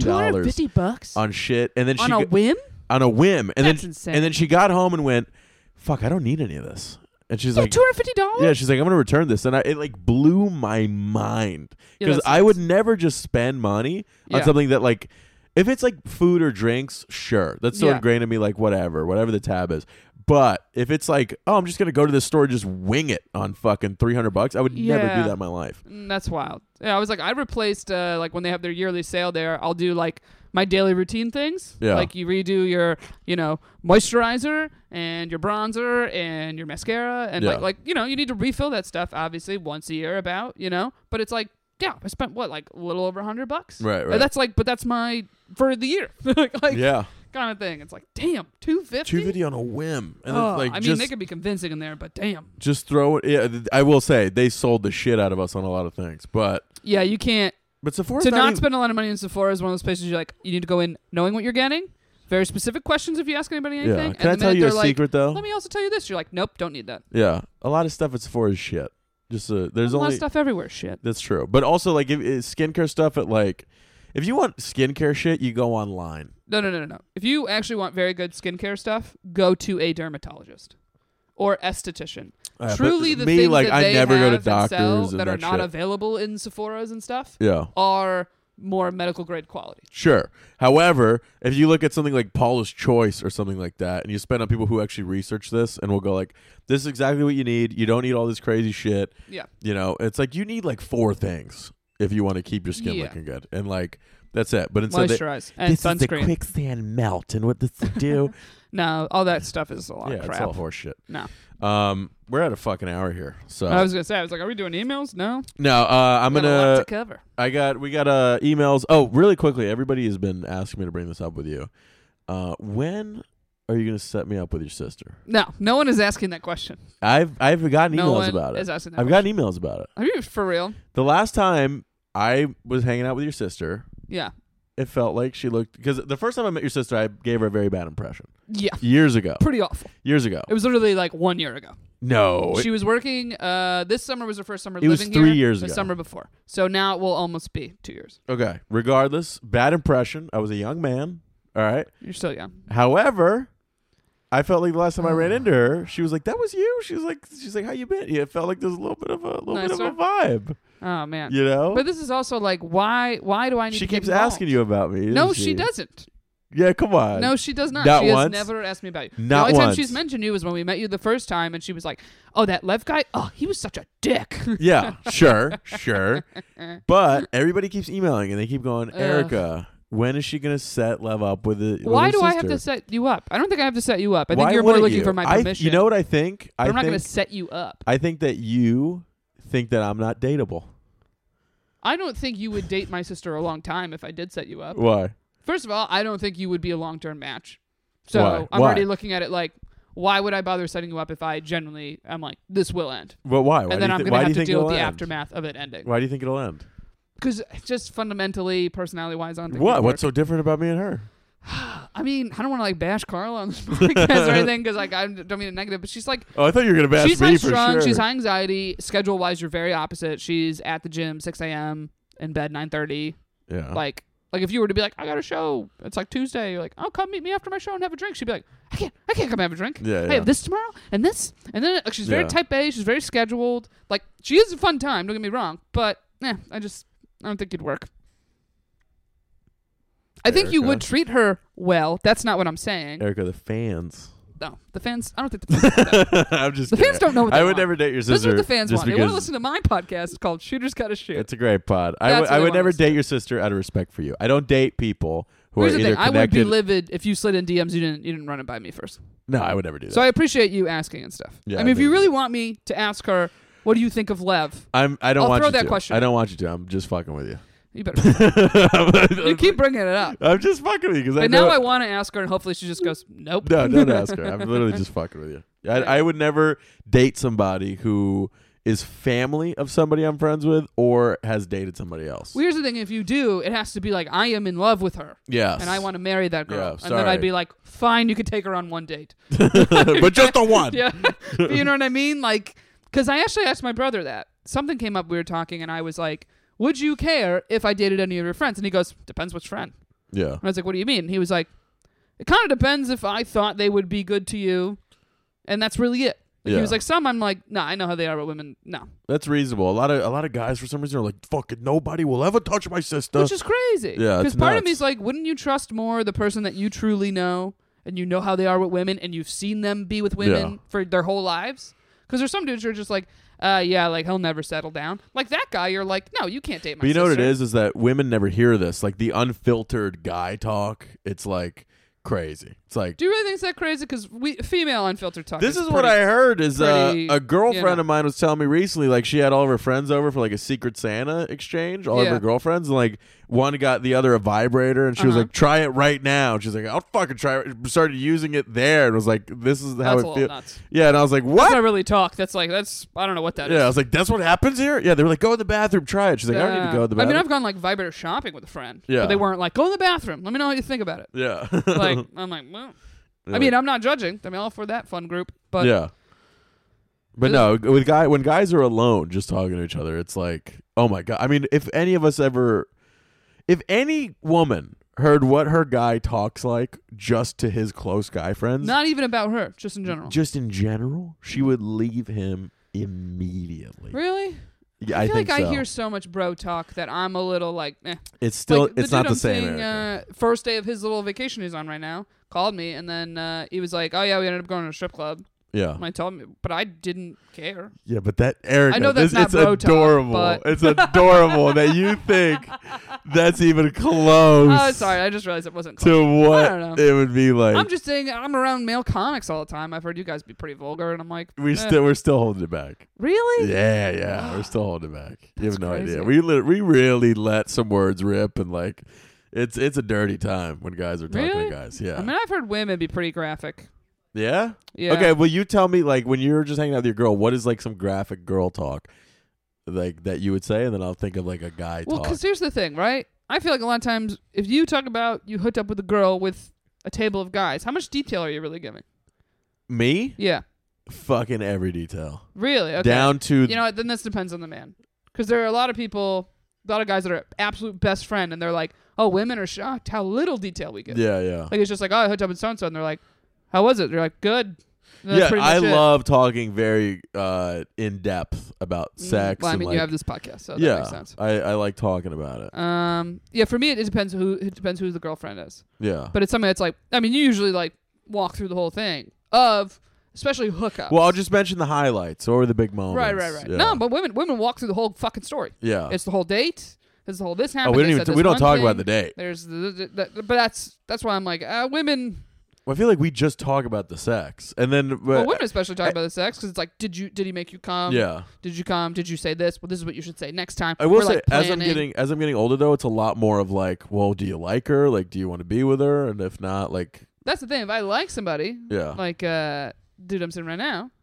$250 on shit, and then on she a whim? on a whim, and That's then insane. and then she got home and went, fuck, I don't need any of this. And she's Yeah, like, $250? yeah, she's like, I'm gonna return this, and it like blew my mind Yeah, because that's I nuts. would never just spend money on Yeah. something that like, if it's like food or drinks, sure, that's so Yeah. ingrained in me, like whatever the tab is. But if it's like, oh, I'm just gonna go to this store and just wing it on fucking $300, I would never Yeah. do that in my life. That's wild. Yeah, I was like, I replaced like when they have their yearly sale there, I'll do like my daily routine things. Yeah. Like you redo your, moisturizer and your bronzer and your mascara and Yeah. like you need to refill that stuff obviously once a year but it's like, yeah, I spent what, like a little over $100. Right. And that's like, but that's my for the year. like Yeah, kind of thing. It's like, damn, $250. $250 on a whim, and Oh, it's like I mean, just they could be convincing in there, but damn. just throw it. Yeah, I will say they sold the shit out of us on a lot of things, but Yeah, you can't. Sephora's To not not even- spend a lot of money in Sephora is one of those places you need to go in knowing what you're getting. Very specific questions if you ask anybody anything. Yeah. And Can I the tell minute you a they're like, secret though? let me also tell you this. You're like, nope, don't need that. Yeah, a lot of stuff at Sephora is shit. Just there's a lot only of stuff everywhere. Shit. that's true, but also like if skincare stuff at like, if you want skincare shit, you go online. No. If you actually want very good skincare stuff, go to a dermatologist or esthetician. Truly, the me, things like, that I they never go to have and sell doctors and that are that not shit. available in Sephora's and stuff Yeah, are more medical grade quality. sure. However, if you look at something like Paula's Choice or something like that, and you spend on people who actually research this and will go like, this is exactly what you need. You don't need all this crazy shit. Yeah. It's like you need like 4 things if you want to keep your skin Yeah. looking good, and like that's it. But instead, Moisturize and this is the sunscreen. quicksand melt, and what does it do? No, all that stuff is a lot Yeah, of it's crap. all horse shit. No. We're at a fucking hour here, so I was gonna say, are we doing emails? No. no. I'm We got a lot gonna. to cover. We got emails. Oh, really quickly, everybody has been asking me to bring this up with you. When are you gonna set me up with your sister? No one is asking that question. I've gotten No emails one about is it. asking that I've gotten emails about it. Are you for real? The last time I was hanging out with your sister, Yeah. it felt like she looked, because the first time I met your sister, I gave her a very bad impression. Yeah. Years ago. Pretty awful. Years ago. It was literally like 1 year ago. No. She was working. This summer was her first summer It was living 3 here. years the ago. summer before. So now it will almost be 2 years. Okay. Regardless, bad impression. I was a young man. All right. You're still young. However, I felt like the last time I ran into her, she was like, "That was you." She's like, "How you been?" Yeah, it felt like there's a little bit of a Nicer? vibe. Oh man. You know. But this is also like, why do I need? She to get keeps involved? asking you about me. No, doesn't she doesn't. Yeah, come on. No, she does not. Not She once? has never asked me about you. Not the only time once. she's mentioned you was when we met you the first time, and she was like, "Oh, that Lev guy. Oh, he was such a dick." Yeah, sure. But everybody keeps emailing and they keep going, Erica, when is she gonna set Lev up with it? Why do I have to set you up? I don't think I have to set you up. I think Why you're more wouldn't looking you? for my permission. You know what I think? But I'm not going think- to set you up. I think that you think that I'm not dateable. I don't think you would date my sister a long time if I did set you up. Why? First of all, I don't think you would be a long-term match. So Why? I'm Why? already looking at it like, why would I bother setting you up if I genuinely am like, this will end? But why? And then I'm going to why do have you to think deal it'll with the end? aftermath of it ending. Why do you think it'll end? Because just fundamentally, personality-wise, I don't think What? it'd What's work. so different about me and her? I mean, I don't want to like bash Carla on this podcast or anything because like I don't mean it negative, but she's like, Oh, I thought you were gonna bash she's me high for strung, sure. she's high anxiety. Schedule-wise, you're very opposite. She's at the gym 6 a.m. in bed 9:30. Yeah. Like if you were to be like, I got a show, it's like Tuesday. You're like, oh, come meet me after my show and have a drink. She'd be like, I can't come have a drink. Yeah, I yeah. have this tomorrow and this, and then like, she's very Yeah. type A. She's very scheduled. Like she is a fun time. Don't get me wrong, but I don't think it'd work. I think you Erica. would treat her well. That's not what I'm saying. Erica, the fans. No, the fans. I don't think the fans. Want that. I'm just The kidding. fans don't know what they I would want. never date your This is sister. what the fans just want. They want to because listen to my podcast. It's called Shooters Gotta Shoot. it's a great pod. I That's would what they would want never us to date do. your sister out of respect for you. I don't date people who Here's are the either thing. I would be connected. livid if you slid in DMs. You didn't run it by me first. No, I would never do that. So I appreciate you asking and stuff. Yeah, I mean, if I you do. really want me to ask her, what do you think of Lev? I don't I'll want throw you that to. question I out. don't want you to. I'm just fucking with you. You better. You keep bringing it up. I'm just fucking with you because I But know. now I want to ask her, and hopefully she just goes, nope. No, don't ask her. I'm literally just fucking with you. I would never date somebody who is family of somebody I'm friends with or has dated somebody else. Well, here's the thing. If you do, it has to be like, I am in love with her. Yes. And I want to marry that girl. Yeah, and then sorry. I'd be like, fine, you could take her on one date. but just the one. Yeah. You know what I mean? Like, because I actually asked my brother that. Something came up, we were talking, and I was like, would you care if I dated any of your friends? And he goes, depends which friend. Yeah. And I was like, what do you mean? And he was like, it kind of depends if I thought they would be good to you. And that's really it. Like, Yeah. He was like, some I'm like, nah, I know how they are with women. No. That's reasonable. A lot of guys for some reason are like, fucking nobody will ever touch my sister. Which is crazy. Yeah, Because it's part of nuts. me is like, wouldn't you trust more the person that you truly know and you know how they are with women and you've seen them be with women Yeah. for their whole lives? Because there's some dudes who are just like, yeah, like he'll never settle down. Like that guy, you're like, no, you can't date my But you know what it sister. is that women never hear this. Like the unfiltered guy talk, it's like crazy. It's like, Do you really think it's that crazy? Because female unfiltered talk. this is pretty, what I heard is pretty, a girlfriend you know. of mine was telling me recently, like she had all of her friends over for like a Secret Santa exchange, all of Yeah. her girlfriends, and like one got the other a vibrator, and she was Uh-huh. like, try it right now. And she's like, I'll fucking try it. Started using it there, and was like, this is how That's a it little feels. nuts. Yeah, and I was like, That's what? not really talk. That's like, I don't know what that is. Yeah, I was like, that's what happens here? Yeah, they were like, go in the bathroom, try it. She's like, I don't need to go in the I bathroom. mean, I've gone like vibrator shopping with a friend. Yeah. But they weren't like, go in the bathroom. Let me know how you think about it. yeah. Like, I'm like, well. I mean, I'm not judging. I'm all for that fun group. But yeah. But no, when guys are alone just talking to each other, it's like, oh my God. I mean, if any woman heard what her guy talks like just to his close guy friends, not even about her, just in general. just in general, she would leave him immediately. Really? Yeah, I feel think like so. I hear so much bro talk that I'm a little like, eh. It's still, Like, it's dude not the I'm same. seeing, Erica. first day of his little vacation he's on right now, called me, and then he was like, oh yeah, we ended up going to a strip club. Yeah. And I told him, but I didn't care. Yeah, but that Erica, I know that's not it's bro talk, adorable. but- It's adorable that you think that's even close. Oh, sorry, I just realized it wasn't close. to what I don't know. it would be like. I'm just saying, I'm around male comics all the time. I've heard you guys be pretty vulgar, and I'm like, we're still holding it back. really? Yeah, we're still holding it back. You have no crazy. idea. We really let some words rip, and like, it's a dirty time when guys are talking Really? to guys. Yeah, I mean, I've heard women be pretty graphic. yeah. Yeah. Okay, well, you tell me, like, when you're just hanging out with your girl, what is like some graphic girl talk, like that you would say, and then I'll think of like a guy Well, talk. because here's the thing, right? I feel like a lot of times, if you talk about you hooked up with a girl with a table of guys, how much detail are you really giving? Me, Yeah. fucking every detail, Really? Okay. down to You know what? Then this depends on the man. Because there are a lot of people, a lot of guys that are absolute best friend, and they're like, oh, women are shocked how little detail we get. yeah. Like, it's just like, oh, I hooked up with so-and-so, and they're like, how was it? They're like, good. And that's Yeah, pretty I much it. love talking very in depth about sex. Well, I and mean, like, you have this podcast, so that yeah, makes sense. I like talking about it. Yeah, for me, it depends who the girlfriend is. Yeah. But it's something that's like, I mean, you usually like walk through the whole thing of, especially hookups. Well, I'll just mention the highlights or the big moments. Right. Yeah. No, but women walk through the whole fucking story. yeah. It's the whole date. It's the whole this Oh, happened. we they don't said even this we don't one talk thing. about the date. There's but that's why I'm like women. Well, I feel like we just talk about the sex, and then Well, women especially talk about the sex because it's like, did he make you come? yeah. Did you come? Did you say this? Well, this is what you should say next time. I will We're, say, like, as I'm planning. getting older, though, it's a lot more of like, well, do you like her? Like, do you want to be with her? And if not, like, That's the thing. If I like somebody, yeah, like dude I'm sitting right now,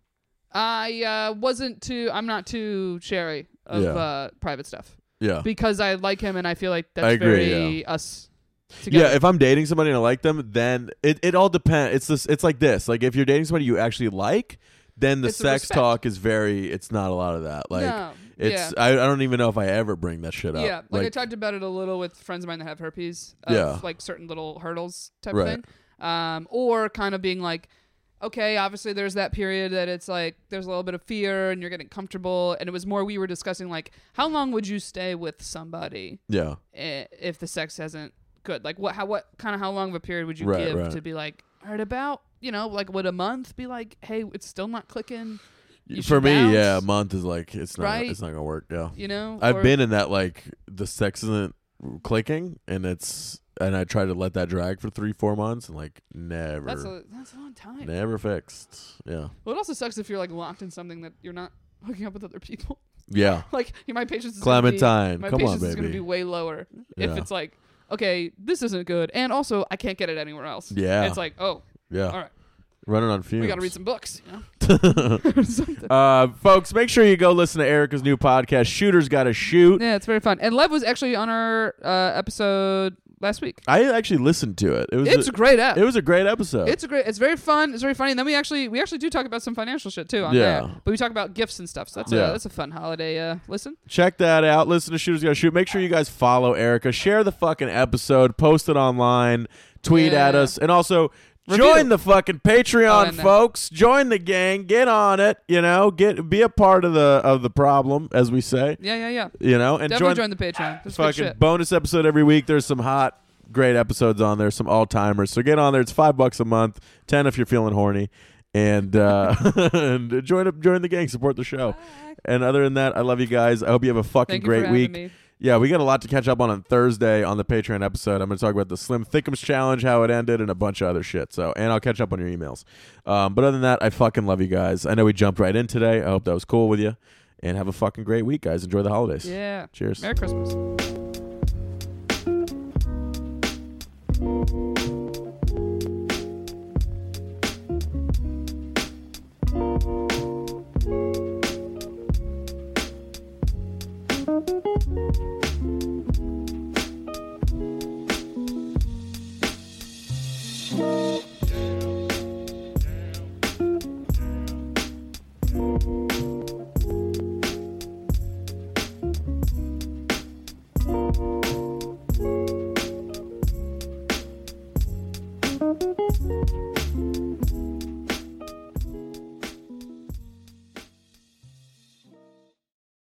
I'm not too sherry of Yeah. private stuff yeah, because I like him and I feel like that's I agree, very us together. yeah. If I'm dating somebody and I like them, then it all depends. It's like this. Like, if you're dating somebody you actually like, then the It's the sex respect. talk is very. It's not a lot of that. Like, no, it's. yeah. I don't even know if I ever bring that shit up. Yeah, like I talked about it a little with friends of mine that have herpes. Of Yeah. like certain little hurdles type Right. of thing. Or kind of being like, okay, obviously there's that period that it's like there's a little bit of fear and you're getting comfortable. And it was more we were discussing like how long would you stay with somebody Yeah. if the sex isn't good? Like how long of a period would you Right, give right. to be like, all right, about like would a month be like, hey, it's still not clicking? You For should me, bounce, yeah, a month is like it's not Right? it's not gonna work. Yeah, Or- I've been in that like the sex isn't clicking, and I try to let that drag for 3-4 months, and like never. That's a long time. Never fixed. Yeah. Well, it also sucks if you're like locked in something that you're not hooking up with other people. Yeah. Like my patience is Clementine, my come on, patience is going to baby. be way lower if Yeah. it's like, okay, this isn't good, and also I can't get it anywhere else. Yeah. It's like, oh, Yeah. all right, Running on fumes. we got to read some books. Something. Folks, make sure you go listen to Erica's new podcast, Shooter's Gotta Shoot. Yeah, it's very fun. And Lev was actually on our episode last week. I actually listened to it. It's a great app. It was a great episode. It's very fun. It's very funny. And then we actually do talk about some financial shit too on Yeah. there. But we talk about gifts and stuff. So that's a fun holiday listen. Check that out. Listen to Shooters Gotta Shoot. Make sure you guys follow Erica. Share the fucking episode. Post it online. Tweet at us. And also Review. join the fucking Patreon, and, folks. Join the gang. Get on it. Be a part of the problem, as we say. Yeah. And Definitely join the Patreon. There's good fucking shit. bonus episode every week. There's some hot, great episodes on there. Some all timers. So get on there. It's $5 a month. 10 if you're feeling horny. And and join the gang. Support the show. And other than that, I love you guys. I hope you have a fucking Thank you for great having week. me. Yeah, we got a lot to catch up on Thursday on the Patreon episode. I'm going to talk about the Slim Thickums Challenge, how it ended, and a bunch of other shit. And I'll catch up on your emails. But other than that, I fucking love you guys. I know we jumped right in today. I hope that was cool with you. And have a fucking great week, guys. Enjoy the holidays. Yeah. Cheers. Merry Christmas.